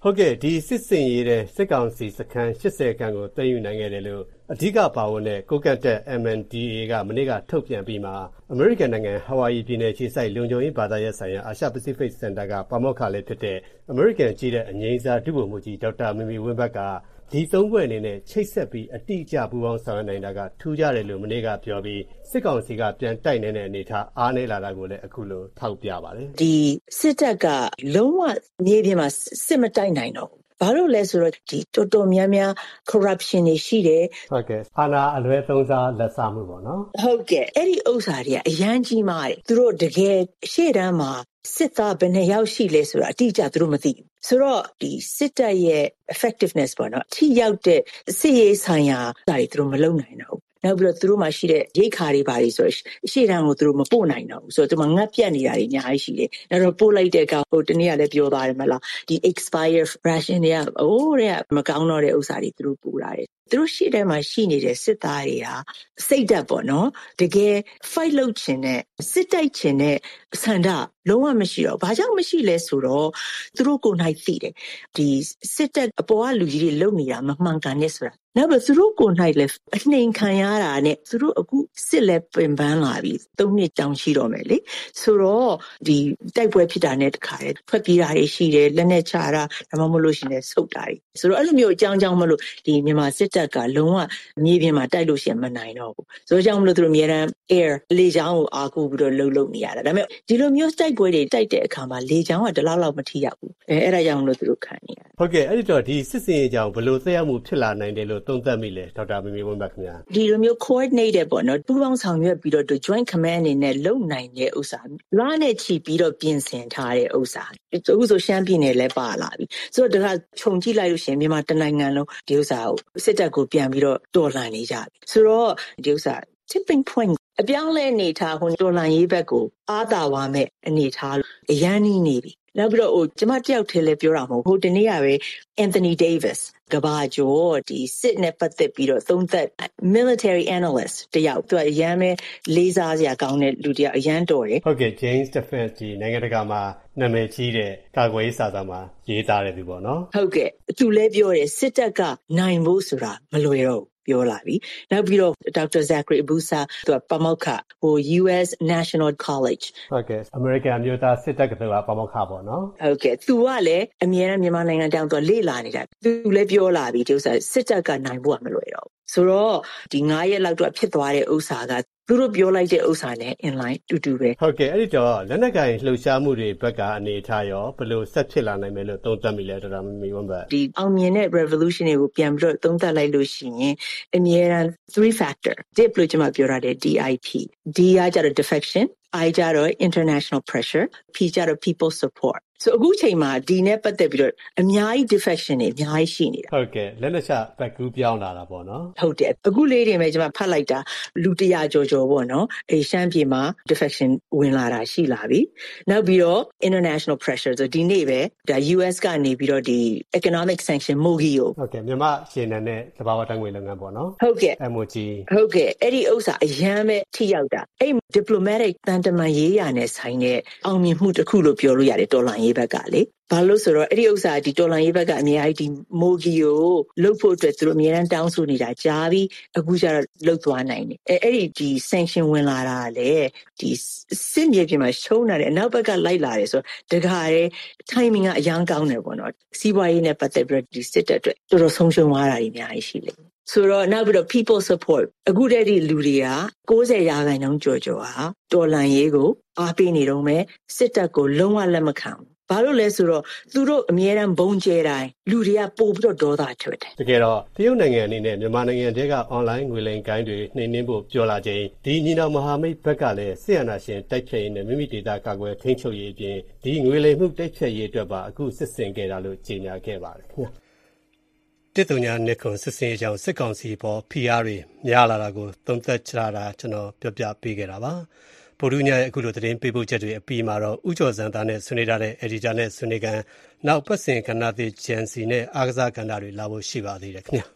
ဟုတ်ကဲ့ဒီစစ်စင်ရေးတဲ့စစ်ကောင်စီစခန်း၈၀ခန်းကိုသိမ်းယူနိုင်ခဲ့တယ်လို့အဓိကပါဝင်တဲ့ကိုကတ်တက် M N D A ကမနေ့ကထုတ်ပြန်ပြီးမှအမေရိကန်နိုင်ငံဟဝါရီပြည်နယ်ခြေစိုက်လုံခြုံရေးဘာသာရပ်ဆိုင်ရာအာရှပစိဖိတ်စင်တာကပါမောက္ခလည်းဖြစ်တဲ့အမေရိကန်ကြီးတဲ့အငြိမ်းစားဒုဗိုလ်မှူးကြီးဒေါက်တာမီမီဝင်းဘတ်ကဒီသုံးဘွဲ့အနေနဲ့ချိတ်ဆက်ပြီးအတိအကျပူးပေါင်းဆောင်ရွက်နိုင်တာကထူးခြားတယ်လို့မနေ့ကပြောပြီးစစ်ကောင်စီကပြန်တိုက်နေတဲ့အနေထားအားနည်းလာတာကိုလည်းအခုလိုထောက်ပြပါတယ်ဒီစစ်တပ်ကလုံးဝမြေပြင်မှာစစ်မတိုက်နိုင်တော့ဘာလို့လဲဆိုတော့ဒီတော်တော်များများ corruption တွေရှိတယ်ဟုတ်ကဲ့အာဏာအလွဲသုံးစားလက်စားမှုပေါ့နော်ဟုတ်ကဲ့အဲ့ဒီဥစ္စာတွေကအရန်ကြီးမားတယ်သူတို့တကယ်ရှေ့တန်းမှာစစ်သားဘယ်နှယောက်ရှိလဲဆိုတာအတိအကျသူတို့မသိဘူးဆိုတော့ဒီစစ်တပ်ရဲ့ effectiveness ပေါ့နော်ထိရောက်တဲ့စစ်ရေးဆိုင်ရာဒါတွေသူတို့မလုပ်နိုင်တော့ဘူးနောက်ပြီးတော့သူတို့မှရှိတဲ့ရိတ်ခါတွေပါတွေဆိုရှေ့တန်းကိုသူတို့မပို့နိုင်တော့ဘူးဆိုတော့သူမှငတ်ပြတ်နေတာတွေအများကြီးရှိတယ်နောက်တော့ပို့လိုက်တဲ့ကောင်ဟိုတနေ့ကလည်းပြောသွားတယ်မလားဒီ expire ration တွေကအိုးတဲ့မကောင်းတော့တဲ့ဥစ္စာတွေသူတို့ပို့တာတယ်သူတို့ရှေ့တန်းမှာရှိနေတဲ့စစ်သားတွေဟာစိတ်ဓာတ်ပေါ့နော်တကယ် fight လုပ်ချင်တဲ့စစ်တိုက်ချင်တဲ့ဆန္ဒလုံးဝမရှိတော့ဘာကြောင့်မရှိလဲဆိုတော့သူတို့ကိုယ်၌သိတယ်ဒီစစ်တပ်အပေါ်ကလူကြီးတွေလုံနေတာမမှန်ကန်နဲ့ဆိုတာနောက်ပြီးသူတို့ကိုယ်၌လည်းအနှိမ်ခံရတာနဲ့သူတို့အခုစစ်လက်ပင်ပန်းလာပြီသုံးနှစ်တောင်ရှိတော့မယ်လေဆိုတော့ဒီတိုက်ပွဲဖြစ်တာနဲ့တခါတည်းထွက်ပြေးတာတွေရှိတယ်လက်နဲ့ချတာဒါမှမဟုတ်လို့ရှိရင်ဆုတ်တာတွေဆိုတော့အဲ့လိုမျိုးအကြောင်းကြောင့်မလို့ဒီမြန်မာစစ်တပ်ကလုံးဝမြေပြင်မှာတိုက်လို့ရှိရင်မနိုင်တော့ဘူးဆိုတော့ကြောင့်မလို့သူတို့အများအား air လေကြောင်းကိုအားကိုးပြီးတော့လှုပ်လှုပ်နေရတာဒါပေမဲ့ဒီလိုမျိုးတိုက်ပွဲတွေတိုက်တဲ့အခါမှာလေကြောင်းကဒီလောက်လောက်မထိရောက်ဘူးအဲအဲ့ဒါကြောင့်မလို့သူတို့ခံနေရတယ်ဟုတ်ကဲ့အဲ့ဒီတော့ဒီစစ်စင်ရေးကြောင့်ဘယ်လိုသက်ရောက်မှုဖြစ်လာနိုင်တယ်လို့သုံးသပ်မိလဲဒေါက်တာမီမီဝင်းဘတ်ခင်ဗျာဒီလိုမျိုး coordinated ပေါ့နော်ပူးပေါင်းဆောင်ရွက်ပြီးတော့ joint command အနေနဲ့လုပ်နိုင်တဲ့ဥစ္စာလာနဲ့ချီပြီးတော့ပြင်ဆင်ထားတဲ့ဥစ္စာအခုဆိုရှမ်းပြည်နယ်လည်းပါလာပြီဆိုတော့ဒါကခြုံကြည့်လိုက်လို့ရှိရင်မြန်မာတနိုင်ငံလုံးဒီဥစ္စာကိုစစ်တပ်ကိုပြန်ပြီးတော့တော်လှန်နေကြပြီဆိုတော့ဒီဥစ္စာ tipping point အပြောင်းလဲအနေထားဟိုတော်လှန်ရေးဘက်ကိုအားသာဝါမဲ့အနေထားအရန်နေနေပြီနောက်ပြီးတော့ဟိုကျမတယောက်ထဲလဲပြောတာမဟုတ်ဟိုတနေ့ကပဲ Anthony Davis ကဘာကျော်ဒီစစ်နဲ့ပတ်သက်ပြီးတော့သုံးသက် military analyst တယောက်သူကအရန်ပဲလေးစားစရာကောင်းတဲ့လူတယောက်အရန်တော်တယ်ဟုတ်ကဲ့ James Defense ဒီနိုင်ငံတကာမှာနာမည်ကြီးတဲ့ကာကွယ်ရေးစာဆောင်မှာရေးသားတဲ့သူပေါ့နော်ဟုတ်ကဲ့သူလည်းပြောတယ်စစ်တပ်ကနိုင်ဖို့ဆိုတာမလွယ်တော့ပြောလာပြီနောက်ပြီးတော့ Doctor Zachary Abusa သူကပမောက္ခဟို U S National College ဟုတ်ကဲ့ American အမျိုးသားစစ်တပ်ကသူကပမောက္ခပေါ့နော်ဟုတ်ကဲ့သူကလည်းအမြဲတမ်းမြန်မာနိုင်ငံတောင်သူလေ့လာနေတာသူလည်းပြောလာပြီဒီဥစ္စာစစ်တပ်ကနိုင်ဖို့ကမလွယ်တော့ဘူးဆိုတော့ဒီnineရက်လောက်တော့ဖြစ်သွားတဲ့ဥစ္စာကသူတို့ပြောလိုက်တဲ့ဥစ္စာနဲ့ in line တူတူပဲဟုတ်ကဲ့အဲ့ဒီတော့လက်နက်ကိုင်လှုပ်ရှားမှုတွေဘက်ကအနေထားရောဘယ်လိုဆက်ဖြစ်လာနိုင်မယ်လို့သုံးသပ်မိလဲဒေါက်တာမီမီဝင်းဘတ်ဒီအောင်မြင်တဲ့ revolution တွေကိုပြန်ပြီးတော့သုံးသပ်လိုက်လို့ရှိရင်အမြဲတမ်း three factor တစ်လို့ကျွန်မပြောရတဲ့ D I P D ကကြတော့ defection I ကြတော့ international pressure P ကြတော့ people support so အခုချိန်မှာဒီနဲ့ပတ်သက်ပြီးတော့အများကြီး defection တွေအများကြီးရှိနေတာဟုတ်ကဲ့လက်နက်ချဘက်ကူးပြောင်းလာတာပေါ့နော်ဟုတ်တယ်အခုလေးတွေပဲကျွန်မဖတ်လိုက်တာလူတရာကျော်ကျော်ပေါ့နော်အဲရှမ်းပြည်မှာ defection ဝင်လာတာရှိလာပြီနောက်ပြီးတော့ international pressure ဆိုဒီနေ့ပဲဒါ U S ကနေပြီးတော့ဒီ economic sanction မိုဂီကိုဟုတ်ကဲ့မြန်မာရှင်းနေတဲ့သဘာဝတန်ငွေလုပ်ငန်းပေါ့နော်ဟုတ်ကဲ့ M O G ဟုတ်ကဲ့အဲ့ဒီဥစ္စာအရန်ပဲထိရောက်တာအဲ့ diplomatic တန်တမန်ရေးရာနဲ့ဆိုင်တဲ့အောင်မြင်မှုတစ်ခုလို့ပြောလို့ရတယ်တော်လှန်ရေးဘက်ကလေဘာလို့ဆိုတော့အဲ့ဒီဥစ္စာဒီတော်လှန်ရေးဘက်ကအများကြီးဒီမိုဂီကိုလှုပ်ဖို့အတွက်သူတို့အများအားတောင်းဆိုနေတာကြားပြီးအခုကျတော့လှုပ်သွားနိုင်တယ်အဲအဲ့ဒီဒီ sanction ဝင်လာတာလေဒီစစ်မြေပြင်မှာရှုံးလာတယ်အနောက်ဘက်ကလိုက်လာတယ်ဆိုတော့တခါတည်း timing ကအရန်ကောင်းတယ်ပေါ့နော်စီးပွားရေးနဲ့ပတ်သက်ပြီးဒီစစ်တပ်အတွက်တော်တော်ဆုံးရှုံးသွားတာတွေအများကြီးရှိလေဆိုတော့နောက်ပြီးတော့ people support အခုတည်းဒီလူတွေကninetyရာခိုင်နှုန်းကျော်ကျော်ဟာတော်လှန်ရေးကိုအားပေးနေတော့မယ်စစ်တပ်ကိုလုံးဝလက်မခံဘူးဘာလို့လဲဆိုတော့သူတို့အမြဲတမ်းဘုံကျဲတိုင်းလူတွေကပို့ပြီးတော့ဒေါသထွက်တယ်တကယ်တော့တရုတ်နိုင်ငံအနေနဲ့မြန်မာနိုင်ငံတဲက online ငွေလိမ်ကိုင်းတွေနှိမ်နှင်းဖို့ပြောလာခြင်းဒီညီနောင်မဟာမိတ်ဘက်ကလည်းစစ်အာဏာရှင်တိုက်ဖျက်ရေးနဲ့မိမိဒေသကာကွယ်ထိန်းချုပ်ရေးအပြင်ဒီငွေလိမ်မှုတိုက်ဖျက်ရေးအတွက်ပါအခုစစ်ဆင်ခဲ့တာလို့ကြေညာခဲ့ပါတယ်ခင်ဗျာတစ်တုံညာနှစ်ခုစစ်စင်ကြောင့်စစ်ကောင်စီပေါ် P R တွေများလာတာကိုသုံးသပ်ချတာကျွန်တော်ပြောပြပေးခဲ့တာပါဗိုလ်ဒူးညာရဲ့အခုလိုသတင်းပေးပို့ချက်တွေအပြီးမှာတော့ဥကျော်စံသားနဲ့ဆွေးနွေးထားတဲ့ editor နဲ့ဆွေးနွေးကန်နောက်ပတ်စင်ကဏ္ဍသေးဂျန်စီနဲ့အားကစားကဏ္ဍတွေလာဖို့ရှိပါသေးတယ်ခင်ဗျာ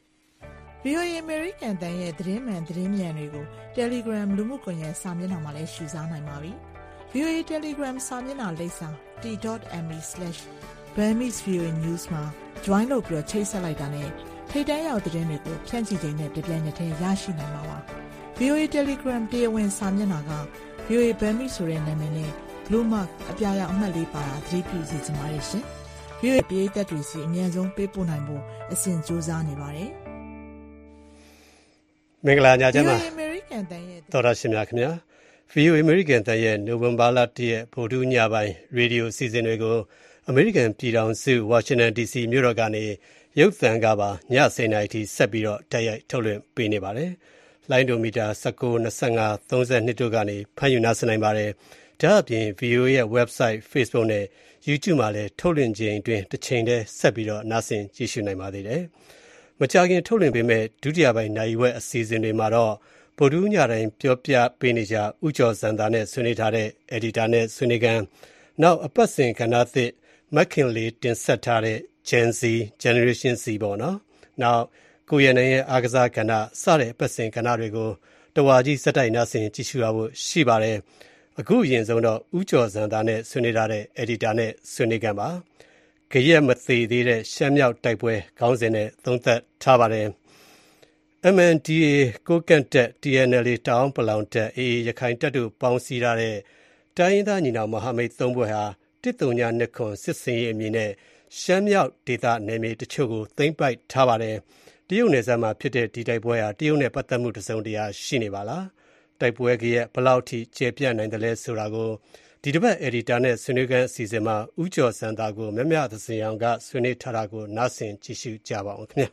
V O A American တန်ရဲ့သတင်းမှန်သတင်းမြန်တွေကို Telegram လူမှုကွန်ရက်စာမျက်နှာမှာလည်းရှုစားနိုင်ပါပြီ V O A Telegram စာမျက်နှာလိပ်စာ t dot m e slash Burmese ဗီ အို အေ News မှာ join လုပ်ပြီးချိတ်ဆက်လိုက်တာနဲ့ထိပ်တန်းရောက်သတင်းတွေကိုဖြန့်ချိချိန်နဲ့တပြိုင်နက်တည်းရရှိနိုင်မှာပါ။ ဗီ အို အေ Telegram တရားဝင်စာမျက်နှာက ဗီ အို အေ Burmese ဆိုတဲ့နာမည်နဲ့ Blue Mark အပြာရောင်အမှတ်လေးပါတာသတိပြုစီချင်ပါတယ်ရှင်။ ဗီ အို အေ ပရိသတ်တွေစီအမြန်ဆုံးပေးပို့နိုင်ဖို့အစဉ်ကြိုးစားနေပါတယ်။မင်္ဂလာညချမ်းပါဗီ အို အေ American တန်ရဲ့တော်ရရှိများခင်ဗျာ ဗီ အို အေ American တန်ရဲ့နိုဝင်ဘာလတရက်ဗုဒ္ဓညပိုင်းရေဒီယိုအစီအစဉ်တွေကိုအမေရိကန်ပြည်ထောင်စုဝါရှင်တန် ဒီစီ မြို့တော်ကနေရုပ်သံကပါညဆယ်နာရီထိဆက်ပြီးတော့တိုက်ရိုက်ထုတ်လွှင့်ပေးနေပါတယ်။လိုင်းဒိုမီတာ၁၉ ၂၅ ၃၂တို့ကနေဖမ်းယူနားဆင်နိုင်ပါတယ်။ဒါ့အပြင် ဗီ အို အေ ရဲ့ website Facebook နဲ့ YouTube မှာလည်းထုတ်လွှင့်ခြင်းအတွင်းတစ်ချိန်တည်းဆက်ပြီးတော့နားဆင်ကြည့်ရှုနိုင်ပါသေးတယ်။မကြာခင်ထုတ်လွှင့်ပေးမဲ့ဒုတိယပိုင်းနိုင်ဝက်အစီအစဉ်တွေမှာတော့ဗုဒ္ဓညတိုင်းပြောပြပေးနေကြဥကျော်စံသာနဲ့ဆွေးနွေးထားတဲ့ editor နဲ့ဆွေးနွေးကန်နောက်အပတ်စဉ်ကဏ္ဍသစ်မက်ခင်လေးတင်ဆက်ထားတဲ့ Gen Z Generation Z ပေါ့နော်နောက်ကိုရနိုင်ရဲ့အားကစားကဏ္ဍစတဲ့အပတ်စဉ်ကဏ္ဍတွေကိုတဝါကြီးစက်တိုက်နားဆင်ကြည့်ရှုရဖို့ရှိပါတယ်အခုအရင်ဆုံးတော့ဥကျော်စံသာနဲ့ဆွေးနွေးထားတဲ့ editor နဲ့ဆွေးနွေးကန်ပါကြရက်မသေးသေးတဲ့ရှမ်းမြောက်တိုက်ပွဲခေါင်းစဉ်နဲ့သုံးသပ်ထားပါတယ် M N D A ကိုကန့်တက် T N L A တောင်ပလောင်တက် A A ရခိုင်တပ်တို့ပေါင်းစည်းထားတဲ့တိုင်းရင်းသားညီနောင်မဟာမိတ်သုံးဘွဲ့ဟာတစ်တုံညာနှစ်ခွန်စစ်စင်ရေးအမည်နဲ့ရှမ်းမြောက်ဒေသနယ်မြေတချို့ကိုသိမ်းပိုက်ထားပါတယ်တရုတ်နယ်စပ်မှာဖြစ်တဲ့ဒီတိုက်ပွဲဟာတရုတ်နဲ့ပတ်သက်မှုတစုံတရာရှိနေပါလားတိုက်ပွဲကြီးရဲ့ဘလောက်ထိကျေပြန့်နိုင်တယ်လဲဆိုတာကိုဒီတစ်ပတ် editor နဲ့ဆွေးနွေးခန်းအစီအစဉ်မှာဥကျော်စံသာကိုမြမြသစင်အောင်ကဆွေးနွေးထားတာကိုနားဆင်ကြည့်ရှုကြပါအောင်ခင်ဗျာ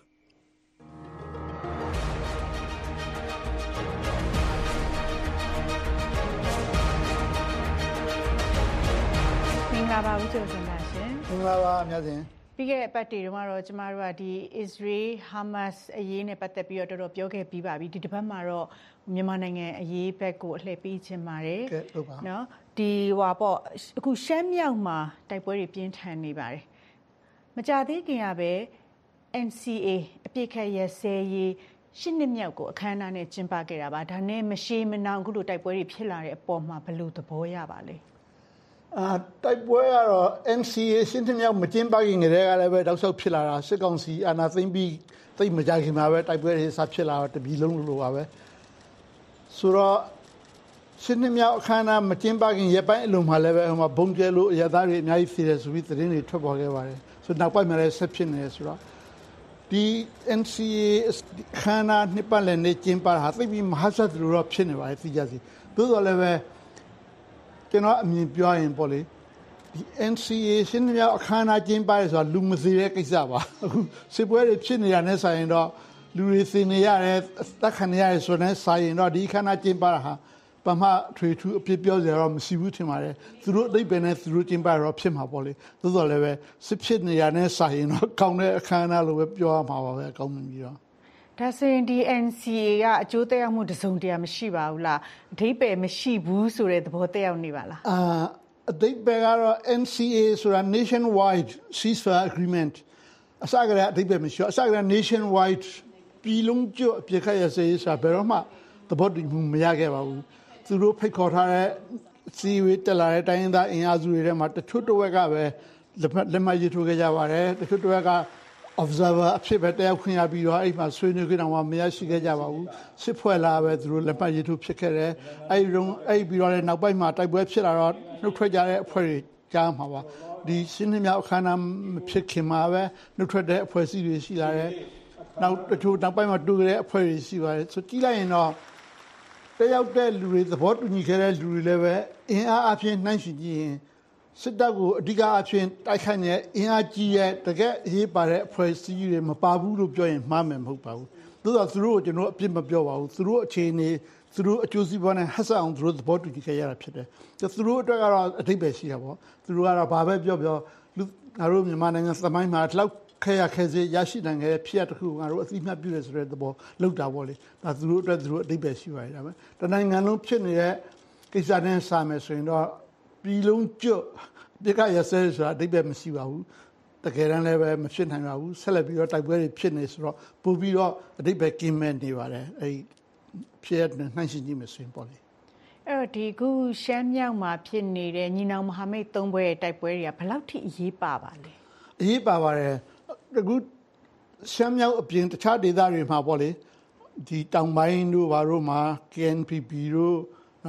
မင်္ဂလာပါဥကျော်စံသာရှင်မင်္ဂလာပါအများစဉ်ပြီးခဲ့တဲ့အပတ်တွေတုန်းကတော့ကျမတို့ကဒီ Israel Hamas အရေးနဲ့ပတ်သက်ပြီးတော့တော်တော်ပြောခဲ့ပြီးပါပြီဒီတစ်ပတ်မှာတော့မြန်မာနိုင်ငံအရေးဘက်ကိုအလှည့်ပေးခြင်းပါတယ်နော်ဒီဟွာပေါ့အခုရှမ်းမြောက်မှာတိုက်ပွဲတွေပြင်းထန်နေပါတယ်မကြသေးခင်ကပဲ N C A အပြစ်ခတ်ရစဲရေးရှစ်နှစ်မြောက်ကိုအခမ်းအနားနဲ့ကျင်းပခဲ့တာပါဒါနဲ့မရှိမနောင်အခုလိုတိုက်ပွဲတွေဖြစ်လာတဲ့အပေါ်မှာဘယ်လိုသဘောရပါလဲအာတိုက်ပွဲကတော့ N C A ရှင်းထမြောက်မကျင်းပခင်ကတည်းကလည်းပဲတောက်လျှောက်ဖြစ်လာတာစစ်ကောင်စီအာဏာသိမ်းပြီးသိမကြခင်မှာပဲတိုက်ပွဲတွေစဖြစ်လာတော့တပြည်လုံးလိုပါပဲဆိုတော့ရှင်းထမြောက်အခမ်းအနားမကျင်းပခင်ရက်ပိုင်းအလိုမှာလည်းပဲဟိုမှာဘုံကျဲလို့အရသားတွေအများကြီးသိတယ်ဆိုပြီးသတင်းတွေထွက်ပေါ်ခဲ့ပါတယ်ဆိုနောက်ပိုင်းမှာလည်းဆက်ဖြစ်နေတယ်ဆိုတော့ဒီ N C A အခမ်းအနားနှစ်ပတ်လည်နေ့ကျင်းပတာသိပြီးမဟာစတ်လို့တော့ဖြစ်နေပါတယ်သိကြစီသို့တော်လည်းပဲကျွန်တော်အမြင်ပြောရင်ပေါ့လေဒီ N C A ရှင်းမြောက်အခမ်းအနားကျင်းပရဲဆိုတာလူမသိတဲ့ကိစ္စပါအခုစစ်ပွဲတွေဖြစ်နေတာနဲ့ဆိုင်ရင်တော့လူတွေသိနေရတယ်တက်ခံနေရတယ်ဆိုတော့ဆိုင်ရင်တော့ဒီအခမ်းအနားကျင်းပတာဟာပမထွေထူးအပြစ်ပြောစရာတော့မရှိဘူးထင်ပါတယ်သူတို့အသိပင်နဲ့သူတို့ကျင်းပရတော့ဖြစ်မှာပေါ့လေသို့တော်လည်းပဲစစ်ဖြစ်နေရတဲ့ဆိုင်ရင်တော့ကောင်းတဲ့အခမ်းအနားလိုပဲပြောရမှာပါပဲအကောင်းမြင်ပြီးတော့ဒါဆိုရင်ဒီ N C A ကအကျိုးသက်ရောက်မှုတစုံတရာမရှိပါဘူးလားအဓိပ္ပာယ်မရှိဘူးဆိုတဲ့သဘောသက်ရောက်နေပါလားအာအဓိပ္ပာယ်ကတော့ N C A ဆိုတာ nationwide ceasefire agreement အစကတည်းကအဓိပ္ပာယ်မရှိဘူးအစကတည်းက nationwide ပြည်လုံးကျွတ်အပြစ်ခတ်ရစေးဆိုတာဘယ်တော့မှသဘောတူမှုမရခဲ့ပါဘူးသူတို့ဖိတ်ခေါ်ထားတဲ့စီဝေးတက်လာတဲ့တိုင်းရင်းသားအင်အားစုတွေထဲမှာတချို့တစ်ဝက်ကပဲလက်မှတ်ရေးထိုးခဲ့ကြပါတယ်တချို့တစ်ဝက်က observer အဖြစ်ပဲတယောက်ခွင့်ရပြီးတော့အဲ့မှာဆွေးနွေးကြတော့မရရှိခဲ့ကြပါဘူးစစ်ဖွဲ့လာပဲသူတို့လက်မှတ်ရေးထိုးဖြစ်ခဲ့တယ်အဲ့ဒီတော့အဲ့ပြီးတော့လည်းနောက်ပိုင်းမှာတိုက်ပွဲဖြစ်လာတော့နှုတ်ထွက်ကြတဲ့အဖွဲ့တွေကြားမှာပါဒီရှင်းနေမြောက်အခမ်းအနားမဖြစ်ခင်မှာပဲနှုတ်ထွက်တဲ့အဖွဲ့အစည်းတွေရှိလာတယ်နောက်တချို့နောက်ပိုင်းမှာတူကြတဲ့အဖွဲ့တွေရှိပါတယ်ဆိုကြည့်လိုက်ရင်တော့တယောက်တဲ့လူတွေသဘောတူညီခဲ့တဲ့လူတွေလည်းပဲအင်အားအပြင်နှိုင်းယှဉ်ကြည့်ရင်စစ်တပ်ကိုအဓိကအဖြစ်တိုက်ခိုက်နေအင်အားကြီးရဲ့တကယ်အရေးပါတဲ့အဖွဲ့အစည်းတွေမပါဘူးလို့ပြောရင်မှားမယ်မဟုတ်ပါဘူး။သို့သောသူတို့ကိုကျွန်တော်အပြစ်မပြောပါဘူး။သူတို့အခြေအနေသူတို့အကျိုးစီးပွားနဲ့ဟဆအောင်သူတို့သဘောတူညီခဲ့ရတာဖြစ်တယ်။သူတို့အတွက်ကတော့အဓိပ္ပာယ်ရှိတာပေါ့။သူတို့ကတော့ဘာပဲပြောပြောလူငါတို့မြန်မာနိုင်ငံသမိုင်းမှာလောက်ခဲရခဲစေရရှိနိုင်ခဲ့တဲ့ဖြစ်ရတစ်ခုငါတို့အသိမှတ်ပြုရဆိုတဲ့သဘောလောက်တာပေါ့လေ။ဒါသူတို့အတွက်သူတို့အဓိပ္ပာယ်ရှိပါတယ်ဒါပဲ။တနိုင်ငံလုံးဖြစ်နေတဲ့ကိစ္စနဲ့စာမယ်ဆိုရင်တော့ပြည်လုံးကျွတ်ဒီကရဆဲဆိုတာအဓိပ္ပာယ်မရှိပါဘူးတကယ်တမ်းလည်းပဲမဖြစ်နိုင်ပါဘူးဆက်လက်ပြီးတော့တိုက်ပွဲတွေဖြစ်နေဆိုတော့ပို့ပြီးတော့အဓိပ္ပာယ်ကင်းမဲ့နေပါတယ်အဲ့ဖြစ်ရတဲ့နှိုင်းယှဉ်ကြည့်မယ်ဆိုရင်ပေါ့လေအဲ့တော့ဒီခုရှမ်းမြောက်မှာဖြစ်နေတဲ့ညီနောင်မဟာမိတ်သုံးဘွဲ့တိုက်ပွဲတွေကဘယ်လောက်ထိအရေးပါပါလဲအရေးပါပါတယ်အခုရှမ်းမြောက်အပြင်တခြားဒေသတွေမှာပေါ့လေဒီတောင်ပိုင်းတို့ဘာတို့မှာ K N P P တို့အာ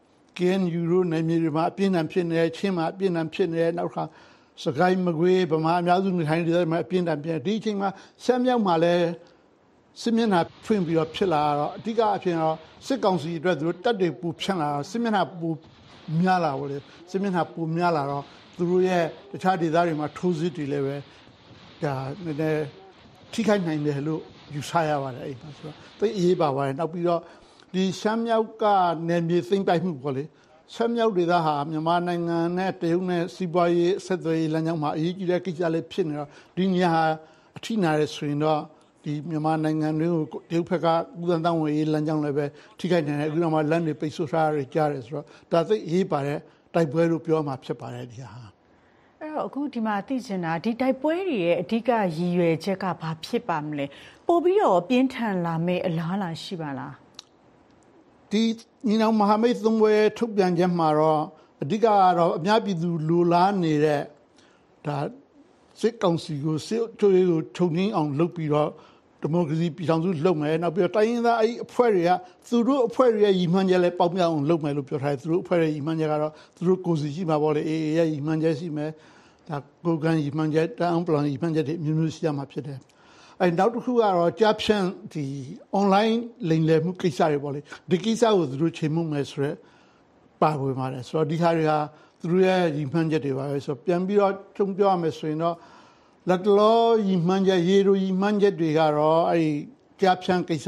K N U တို့နယ်မြေတွေမှာအပြင်းထန်ဖြစ်နေချင်းမှာအပြင်းထန်ဖြစ်နေနောက်ခါစကိုင်းမကွေးဗမာအများစုနေထိုင်နေတဲ့မှာအပြင်းထန်ဖြစ်ဒီအချိန်မှာရှမ်းမြောက်မှာလည်းစစ်မျက်နှာဖွင့်ပြီးတော့ဖြစ်လာတော့အဓိကအဖြစ်တော့စစ်ကောင်စီအတွက်သူတို့တပ်တွေပူဖြန့်လာစစ်မျက်နှာပူများလာပေါ့လေစစ်မျက်နှာပူများလာတော့သူတို့ရဲ့တခြားဒေသတွေမှာထိုးစစ်တွေလည်းပဲဒါနည်းနည်းထိခိုက်နိုင်တယ်လို့ယူဆရပါတယ်အဲ့ဒါဆိုတော့သိအရေးပါပါတယ်နောက်ပြီးတော့ဒီရှမ်းမြောက်ကနယ်မြေသိမ်းပိုက်မှုပေါ့လေရှမ်းမြောက်ဒေသဟာမြန်မာနိုင်ငံနဲ့တရုတ်နဲ့စီးပွားရေးဆက်သွယ်ရေးလမ်းကြောင်းမှာအရေးကြီးတဲ့ကိစ္စလေးဖြစ်နေတော့ဒီနေရာဟာအထိနာရဆိုရင်တော့ဒီမြန်မာနိုင်ငံတွေကိုတရုတ်ဘက်ကဥဒန်းတောင်းဝင်ရေးလမ်းကြောင်းလည်းပဲထိခိုက်နေတယ်အခုတော့မှလမ်းတွေပိတ်ဆို့ထားရကြတယ်ဆိုတော့ဒါသိအရေးပါတဲ့တိုက်ပွဲလို့ပြောမှဖြစ်ပါတယ်ဒီဟာအဲ့တော့အခုဒီမှာသိချင်တာဒီတိုက်ပွဲတွေရဲ့အဓိကရည်ရွယ်ချက်ကဘာဖြစ်ပါမလဲပို့ပြီးတော့ပြင်းထန်လာမယ့်အလားအလာရှိပါလားဒီညီနောင်မဟာမိတ်သုံးဘွဲထုတ်ပြန်ချက်မှာတော့အဓိကကတော့အများပြည်သူလိုလားနေတဲ့ဒါစစ်ကောင်စီကိုစစ်ချိုးကိုထုံငင်းအောင်လုပ်ပြီးတော့ဒီမိုကရေစီပြည်ထောင်စုလုပ်မယ်နောက်ပြီးတော့တိုင်းရင်းသားအဲ့အဖွဲ့တွေကသူတို့အဖွဲ့တွေရဲ့ရည်မှန်းချက်လည်းပေါက်မြောက်အောင်လုပ်မယ်လို့ပြောထားတယ်သူတို့အဖွဲ့ရဲ့ရည်မှန်းချက်ကတော့သူတို့ကိုယ်စီရှိမှာပေါ့လေအေးအေးရဲ့ရည်မှန်းချက်ရှိမယ်ဒါကိုယ်ကန်ရည်မှန်းချက်တန်းပလန်ရည်မှန်းချက်တွေမျိုးမျိုးရှိရမှာဖြစ်တယ်အဲ့နောက်တစ်ခုကတော့ကြားဖြန့်ဒီ online လိမ်လည်မှုကိစ္စတွေပေါ့လေဒီကိစ္စကိုသူတို့ချိန်မှုမယ်ဆိုတော့ပါဝင်ပါတယ်ဆိုတော့ဒီဟာတွေကသူတို့ရဲ့ရည်မှန်းချက်တွေပါပဲဆိုတော့ပြန်ပြီးတော့ထုံပြောရမယ်ဆိုရင်တော့လက်လောရည်မှန်းချက်ရေလိုရည်မှန်းချက်တွေကတော့အဲ့ဒီကြားဖြန့်ကိစ္စ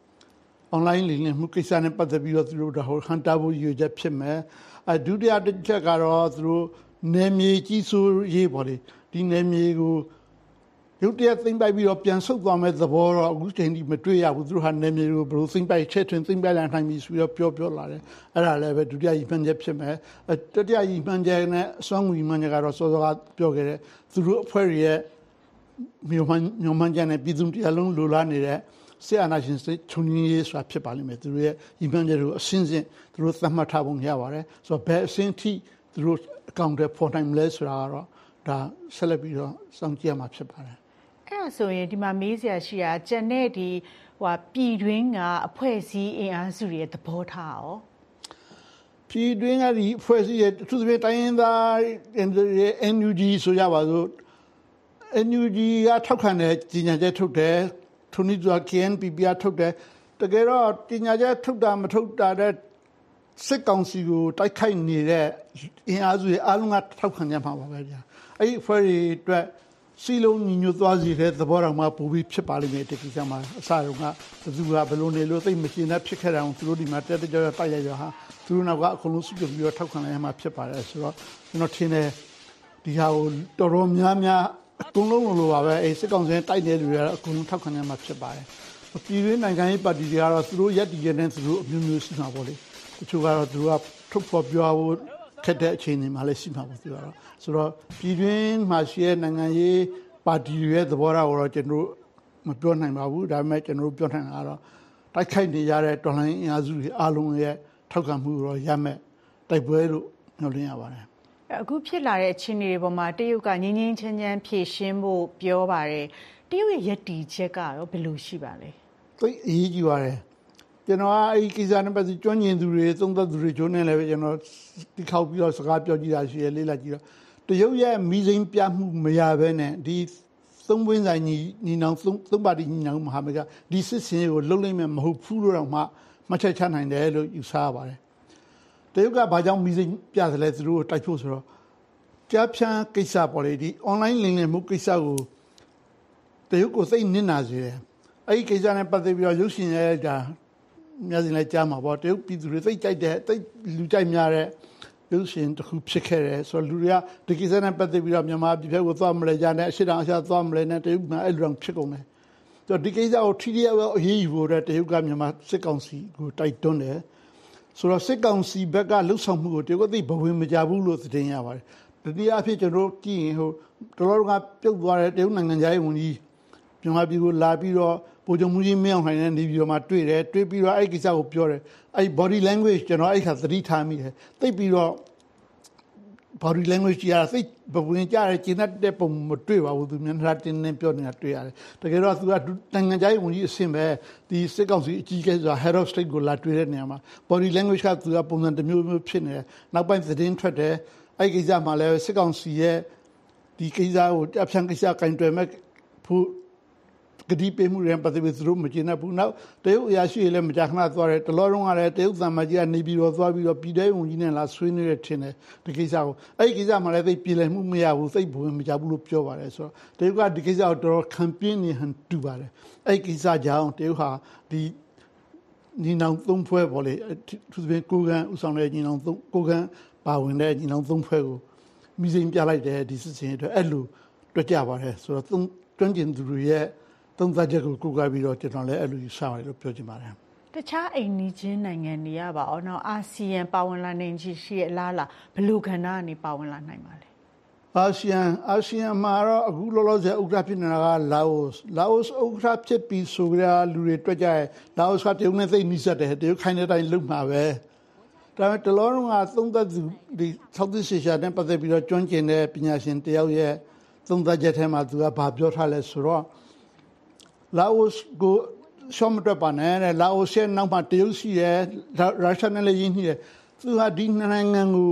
online လိမ်လည်မှုကိစ္စနဲ့ပတ်သက်ပြီးတော့သူတို့ဟိုဟန်တာဖို့ရည်ချက်ဖြစ်မယ်အဒုတိယတစ်ချက်ကတော့သူတို့နယ်မြေကြီးစိုးရေးပေါ့လေဒီနယ်မြေကိုရုပ်တရက်သိမ့်ပိုက်ပြီးတော့ပြန်ဆုတ်သွားမဲ့သဘောတော့အခုချိန်ထိမတွေ့ရဘူးသူတို့ဟာနယ်မြေကိုဘယ်လိုသိမ့်ပိုက်ချက်ထွင်သိမ့်ပိုက်လာနိုင်ပြီဆိုပြီးတော့ပြောပြောလာတယ်အဲ့ဒါလည်းပဲဒုတိယရည်မှန်းချက်ဖြစ်မယ်တတိယရည်မှန်းချက်နဲ့အစွမ်းရည်မှန်းချက်ကတော့စောစောကပြောခဲ့တဲ့သူတို့အဖွဲ့ရဲ့မြို့မှန်မြို့မှန်ကျန်တဲ့ပြည်သူတရားလုံးလိုလားနေတဲ့ဆရာနာရှင်စိတ်ချုံရင်းရေးဆိုတာဖြစ်ပါလိမ့်မယ်သူတို့ရဲ့ရည်မှန်းချက်ကိုအရှင်းရှင်းသူတို့သတ်မှတ်ထားပုံရပါတယ်ဆိုတော့ဘယ်အဆင့်ထိသူတို့အကောင့်တွေပေါ်နိုင်မလဲဆိုတာကတော့ဒါဆက်လက်ပြီးတော့စောင့်ကြည့်ရမှာဖြစ်ပါတယ်အဲ့ဒါဆိုရင်ဒီမှာမေးစရာရှိတာကျန်တဲ့ဒီဟိုပြည်တွင်းကအဖွဲ့အစည်းအင်အားစုတွေရဲ့သဘောထားရောပြည်တွင်းကဒီအဖွဲ့အစည်းရဲ့သူတို့တိုင်းရင်းသား N U G ဆိုရပါစို့ N U G ကထောက်ခံတဲ့ကြီးညာချက်ထုတ်တယ်ထိုနည်းသူက K N P P ကထုတ်တယ်တကယ်တော့ကြီးညာချက်ထုတ်တာမထုတ်တာတဲ့စစ်ကောင်စီကိုတိုက်ခိုက်နေတဲ့အင်အားစုတွေအားလုံးကထောက်ခံကြမှာပါပဲဗျာအဲ့ဒီအဖွဲ့တွေအတွက်စီလုံးညီညွတ်သွားစေတဲ့သဘောတော်မှာပိုပြီးဖြစ်ပါလိမ့်မယ်တကိစ္စမှာအစတုန်းကဘသူကဘလို့နေလို့သိမရှင်းတဲ့ဖြစ်ခဲ့တာအောင်သူတို့ဒီမှာတက်တက်ကြွကြွတိုက်ရရဟာသူတို့နောက်ကအကုန်လုံးစုပြုံပြီးတော့ထောက်ခံလိုက်ရမှာဖြစ်ပါတယ်ဆိုတော့ကျွန်တော်ထင်တယ်ဒီဟာကိုတော်တော်များများအကုန်လုံးလိုပါပဲအဲစစ်ကောင်စီတိုက်နေလူတွေကတော့အကုန်လုံးထောက်ခံရမှာဖြစ်ပါတယ်ပြည်တွင်းနိုင်ငံရေးပါတီတွေကတော့သူတို့ရက်တည်နေတဲ့သူတို့အမျိုးမျိုးရှိမှာပေါ့လေတချို့ကတော့သူတို့ကထုတ်ဖော်ပြောဖို့ခက်တဲ့အခြေအနေမှာလည်းရှိမှာပေါ့သူကတော့ဆိုတော့ပြည်တွင်းမှာရှိတဲ့နိုင်ငံရေးပါတီတွေရဲ့သဘောထားကိုတော့ကျွန်တော်မပြောနိုင်ပါဘူးဒါပေမဲ့ကျွန်တော်ပြောနိုင်တာကတော့တိုက်ခိုက်နေရတဲ့တော်လှန်ရေးအင်အားစုတွေအားလုံးရဲ့ထောက်ခံမှုတော့ရမယ်တိုက်ပွဲလို့ညွှန်လင်းရပါတယ်အခုဖြစ်လာတဲ့အခြေအနေတွေပေါ်မှာတရုတ်ကငင်းငင်းချမ်းချမ်းဖြေရှင်းဖို့ပြောပါတယ်တရုတ်ရဲ့ယက်တီချက်ကတော့ဘယ်လိုရှိပါလဲသိအရေးကြီးပါတယ်ကျွန်တော်ကအဲ့ဒီကိစ္စနဲ့ပတ်သက်ကျွမ်းကျင်သူတွေသုံးသပ်သူတွေဂျုံနဲ့လည်းပဲကျွန်တော်ဒီခောက်ပြီးတော့စကားပြောကြည့်တာရှိရလေးလာကြည့်တော့တရုတ်ရဲ့မိစိမ်းပြမှုမရဘဲနဲ့ဒီသုံးပွင့်ဆိုင်ညီညီနောင်သုံးသုံးပါတီညီနောင်မဟာမိတ်ကဒီစစ်စင်ကိုလှုပ်လိုက်မယ်မဟုတ်ဘူးလို့တော့မှမှတ်ချက်ချနိုင်တယ်လို့ယူဆရပါတယ်တရုတ်ကဘာကြောင့်မိစိမ်းပြသလဲသူတို့တိုက်ဖို့ဆိုတော့ကြားဖြန်းကိစ္စပေါ်လေဒီ online လိမ်လည်မှုကိစ္စကိုတရုတ်ကိုသိနစ်နာစေတယ်အဲ့ဒီကိစ္စနဲ့ပတ်သက်ပြီးတော့ရုပ်ရှင်ရဲ့ဒါများစင်လိုက်ကြားမှာပေါ့တရုတ်ပြည်သူတွေသိကြိုက်တဲ့သိလူကြိုက်များတဲ့ရုပ်ရှင်တစ်ခုဖြစ်ခဲ့တယ်ဆိုတော့လူတွေကဒီကိစ္စနဲ့ပတ်သက်ပြီးတော့မြန်မာပြည်ဖက်ကိုသွားမလဲကြနဲ့အရှိတောင်အရှာသွားမလဲနဲ့တရုတ်ကအဲ့လိုဖြစ်ကုန်တယ်ဆိုတော့ဒီကိစ္စကိုထိထိရောက်ရောက်အရေးယူဖို့တဲ့တရုတ်ကမြန်မာစစ်ကောင်စီကိုတိုက်တွန်းတယ်ဆိုတော့စစ်ကောင်စီဘက်ကလှုပ်ဆောင်မှုကိုတရုတ်ကသိဘဝင်မကြဘူးလို့သတင်းရပါတယ်တတိယအဖြစ်ကျွန်တော်ကြည့်ရင်ဟိုတော်တော်ကပြုတ်သွားတဲ့တရုတ်နိုင်ငံသားရေးဝန်ကြီးမြန်မာပြည်ကိုလာပြီးတော့ဗိုလ်ချုပ်မှုကြီးမင်းအောင်လှိုင်နဲ့နေပြီးတော့မှတွေ့တယ်တွေ့ပြီးတော့အဲ့ကိစ္စကိုပြောတယ်အဲ့ body language ကျွန်တော်အဲ့ခါသတိထားမိတယ်သိပြီးတော့ body language ကြီးအားစိတ်ပဝင်ကြတဲ့ကျင်းတဲ့ပုံမတွေ့ပါဘူးသူမျက်နှာတင်းတင်းပြောနေတာတွေ့ရတယ်တကယ်တော့သူကနိုင်ငံခြားရေးဝန်ကြီးအဆင့်ပဲဒီစစ်ကောင်စီအကြီးအကဲဆိုတာ head of state ကိုလာတွေ့တဲ့နေရာမှာ body language ကသူကပုံစံတစ်မျိုးမျိုးဖြစ်နေတယ်နောက်ပိုင်းသတင်းထွက်တယ်အဲ့ကိစ္စမှာလည်းစစ်ကောင်စီရဲ့ဒီကိစ္စကိုအဖြန့်ကိစ္စကင်တွယ်မဲ့ဖို့ကတိပေးမှုတွေပတ်သက်ပြီးသူတို့မကျေနပ်ဘူးနောက်တရုတ်အရာရှိတွေလည်းမကြာခဏသွားတယ်တလောတုန်းကလည်းတရုတ်သံမကြီးကနေပြီးတော့သွားပြီးတော့ပြည်ထောင်ဝန်ကြီးနဲ့လာဆွေးနွေးရထင်တယ်ဒီကိစ္စကိုအဲ့ဒီကိစ္စမှာလည်းသိပြည်လည်မှုမရဘူးသိဘဝင်မကြဘူးလို့ပြောပါတယ်ဆိုတော့တရုတ်ကဒီကိစ္စကိုတော်တော်ခံပြင်းနေဟန်တူပါတယ်အဲ့ဒီကိစ္စကြောင့်တရုတ်ဟာဒီညီနောင်သုံးဖွဲ့ပေါ့လေသူပြင်ကိုကန်ဥဆောင်တဲ့ညီနောင်သုံးကိုကန်ပါဝင်တဲ့ညီနောင်သုံးဖွဲ့ကိုမိစိန်ပြလိုက်တယ်ဒီစစ်စင်အတွက်အဲ့လိုတွက်ကြပါတယ်ဆိုတော့သုံးတွန်းကျင်သူတွေရဲ့သုံးသပ်ချက်ကိုကိုးကားပြီးတော့ကျွန်တော်လည်းအဲ့လိုယူဆပါတယ်လို့ပြောချင်ပါတယ်တခြားအိမ်နီးချင်းနိုင်ငံတွေကပါအောင်တော့အာဆီယံပါဝင်လာနိုင်ချေရှိရဲ့လားလားဘလူခန္ဓာကနေပါဝင်လာနိုင်ပါလဲအာဆီယံအာဆီယံမှာတော့အခုလောလောဆယ်ဥက္ကဋ္ဌဖြစ်နေတာကလာအိုလာအိုဥက္ကဋ္ဌဖြစ်ပြီးဆိုကြလူတွေတွေ့ကြရဲ့လာအိုကတရုတ်နဲ့သိနှိစက်တယ်တရုတ်ခိုင်းတဲ့အတိုင်းလုပ်မှာပဲဒါပေမဲ့တလောလုံးကသုံးသပ်သူဒီ Southeast Asia နဲ့ပတ်သက်ပြီးတော့ကျွမ်းကျင်တဲ့ပညာရှင်တယောက်ရဲ့သုံးသပ်ချက်ထဲမှာသူကဘာပြောထားလဲဆိုတော့လာအိုကိုရှော့မတွက်ပါနဲ့လာအိုရဲ့နောက်မှာတရုတ်ရှိတယ်ရုရှားနဲ့လည်းရင်းနှီးတယ်သူကဒီနိုင်ငံကို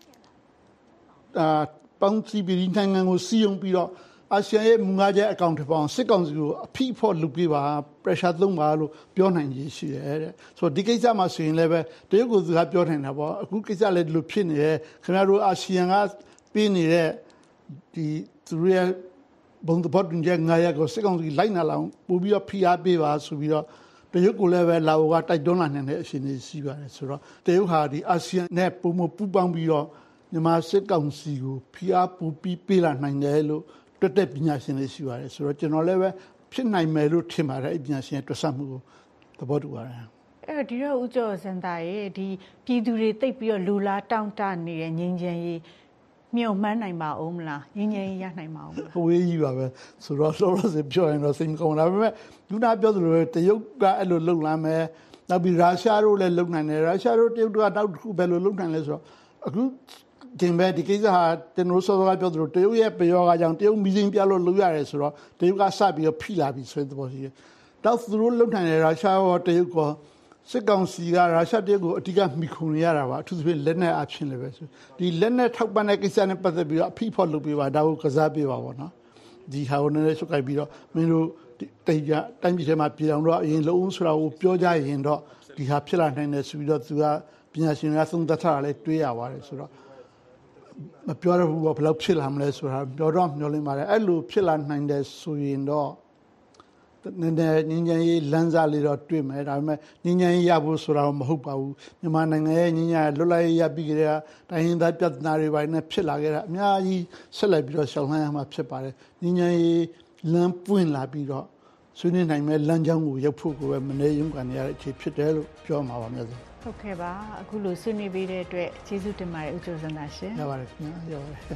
အာပေါင်းစီပြီးနိုင်ငံကိုစီယုံပြီးတော့အာဆီယံရဲ့မူငါးချက်အကောင့်တစ်ပေါင်းစစ်ကောင်စီကိုအဖိဖို့လုပ်ပေးပါ pressure သုံးပါလို့ပြောနိုင်ရရှိတယ်တဲ့ဆိုတော့ဒီကိစ္စမှာဆိုရင်လည်းပဲတရုတ်ကိုသူကပြောနိုင်တာပေါ့အခုကိစ္စလည်းဒီလိုဖြစ်နေတယ်ခင်ဗျားတို့အာဆီယံကပေးနေတဲ့ဒီသူရဲ့ဘုံသဘောတူညီချက်ငါးရပ်ကိုစစ်ကောင်စီလိုက်နာလောက်ပို့ပြီးတော့ဖိအားပေးပါဆိုပြီးတော့တရုတ်ကိုလည်းပဲလာအိုကတိုက်တွန်းလာနေတဲ့အခြေအနေရှိပါတယ်ဆိုတော့တရုတ်ဟာဒီအာဆီယံနဲ့ပုံမပူးပေါင်းပြီးတော့မြန်မာစစ်ကောင်စီကိုဖိအားပို့ပြီးပေးလာနိုင်တယ်လို့တွက်တဲ့ပညာရှင်တွေရှိပါတယ်ဆိုတော့ကျွန်တော်လည်းပဲဖြစ်နိုင်မယ်လို့ထင်ပါတယ်ပညာရှင်တွက်ဆမှုကိုသဘောတူပါတယ်အဲ့ဒီတော့ဦးကျော်စံသားရဲ့ဒီပြည်သူတွေတိတ်ပြီးတော့လူလားတောင်းတနေတဲ့ငြိမ်းချမ်းရေးမြုံမှန်းနိုင်ပါဦးမလားငြိမ်းချမ်းရေးရနိုင်ပါဦးမလားဝေးကြီးပါပဲဆိုတော့လောလောဆယ်ပြောရင်တော့စိတ်ကောင်းတာဒါပေမဲ့လူနာပြောသလိုတရုတ်ကအဲ့လိုလုံလာမယ်နောက်ပြီးရုရှားတို့လည်းလုံနိုင်တယ်ရုရှားတို့တရုတ်တို့ကတောက်တစ်ခုပဲလို့လုံနိုင်လဲဆိုတော့အခုတင်ပဲဒီကိစ္စဟာကျွန်တော်စောစောကပြောသလိုတရုတ်ရဲ့ပယောကကြောင့်တရုတ်မီဇင်းပြလို့လုံရတယ်ဆိုတော့တရုတ်ကစပြီးတော့ဖိလာပြီးဆိုတဲ့သဘောရှိတယ်တောက်သူတို့လုံနိုင်တယ်ရုရှားရောတရုတ်ရောစစ်ကောင်စီကရုရှားတရုတ်ကိုအဓိကမိခုံနေရတာပါအထူးသဖြင့်လက်နက်အဖြစ်လည်းပဲဆိုဒီလက်နက်ထောက်ပံ့တဲ့ကိစ္စနဲ့ပတ်သက်ပြီးတော့အဖိဖို့လုပ်ပေးပါဒါကိုကစားပေးပါပေါ့နော်ဒီဟာကိုလည်းချုပ်ကိုက်ပြီးတော့မင်းတို့တိတ်ကြတိုင်းပြည်ထဲမှာပြည်အောင်တော့အရင်လုံးဆိုတာကိုပြောကြရင်တော့ဒီဟာဖြစ်လာနိုင်တယ်ဆိုပြီးတော့သူကပညာရှင်တွေကသုံးသပ်ထားတာလည်းတွေးရပါတယ်ဆိုတော့မပြောရဘူးဘယ်လောက်ဖြစ်လာမလဲဆိုတာပြောတော့မျှော်လင့်ပါတယ်အဲ့လိုဖြစ်လာနိုင်တယ်ဆိုရင်တော့နည်းနည်းငြိမ်းချမ်းရေးလမ်းစာလေးတော့တွေ့မယ်ဒါပေမဲ့ငြိမ်းချမ်းရေးရဖို့ဆိုတာမဟုတ်ပါဘူးမြန်မာနိုင်ငံရဲ့ငြိမ်းချမ်းရေးလွတ်လပ်ရေးရပြီးကြတဲ့တိုင်းရင်းသားပြည်သားတွေပိုင်းနဲ့ဖြစ်လာခဲ့တာအများကြီးဆက်လက်ပြီးတော့ရှောင်လန်းရမှာဖြစ်ပါတယ်ငြိမ်းချမ်းရေးလမ်းပွင့်လာပြီးတော့ဆွေးနွေးနိုင်မဲ့လမ်းကြောင်းကိုရောက်ဖို့ကိုပဲမနေရုံကနေရတဲ့အခြေဖြစ်တယ်လို့ပြောမှာပါမျိုးဟုတ်ကဲ့ပါအခုလိုဆွေးနွေးပေးတဲ့အတွက်ကျေးဇူးတင်ပါတယ်ဦးကျော်စံသာရှင်ရပါတယ်ခင်ဗျာရပါတယ်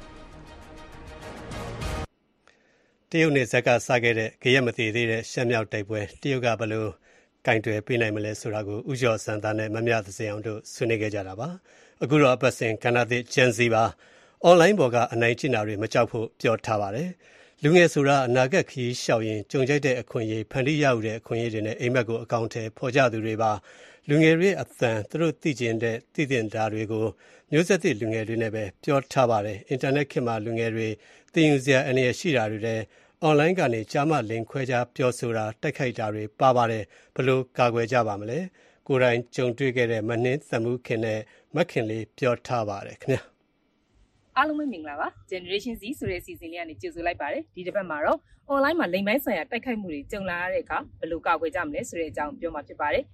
တရုတ်နဲ့ဇက်ကစားခဲ့တဲ့ကြရက်မသေးသေးတဲ့ရှမ်းမြောက်တိုက်ပွဲတရုတ်ကဘယ်လိုကင်တွယ်ပေးနိုင်မလဲဆိုတာကိုဦးကျော်စံသားနဲ့မမြသစင်အောင်တို့ဆွေးနွေးခဲ့ကြတာပါအခုတော့အပတ်စဉ်ကဏ္ဍသစ်ဂျန်စီပါအွန်လိုင်းပေါ်ကအနိုင်ကျင့်တာတွေမကြောက်ဖို့ပြောထားပါတယ်လူငယ်ဆိုတာအနာဂတ်ခရီးလျှောက်ရင်ကြုံကြိုက်တဲ့အခွင့်အရေးဖန်တီးရယူတဲ့အခွင့်အရေးတွေနဲ့အိမ်မက်ကိုအကောင့်ထဲပေါ်ကြသူတွေပါလူငယ်တွေအသံသူတို့သိကျင်တဲ့သိတင်တာတွေကိုမျိုးဆက်သစ်လူငယ်တွေနဲ့ပဲပြောထားပါတယ်အင်တာနက်ခေတ်မှာလူငယ်တွေသင်ယူစရာအနေရရှိတာတွေလည်းအွန်လိုင်းကနေကြားမလင်ခွဲခြားပြောဆိုတာတိုက်ခိုက်တာတွေပါပါတယ်ဘယ်လိုကာကွယ်ကြပါမလဲကိုယ်တိုင်ကြုံတွေ့ခဲ့တဲ့မနှင်းသမှုခင်နဲ့မခင်လေးပြောထားပါတယ်ခင်ဗျာအားလုံးပဲမင်္ဂလာပါ Generation Z ဆိုတဲ့အစီအစဉ်လေးကနေကြိုဆိုလိုက်ပါတယ်ဒီတစ်ပတ်မှာတော့ online မှာလိမ်ပိုင်းဆိုင်ရာတိုက်ခိုက်မှုတွေကြုံလာရတဲ့အခါဘယ်လိုကာကွယ်ကြမလဲဆိုတဲ့အကြောင်းပြောမှာဖြစ်ပါတယ်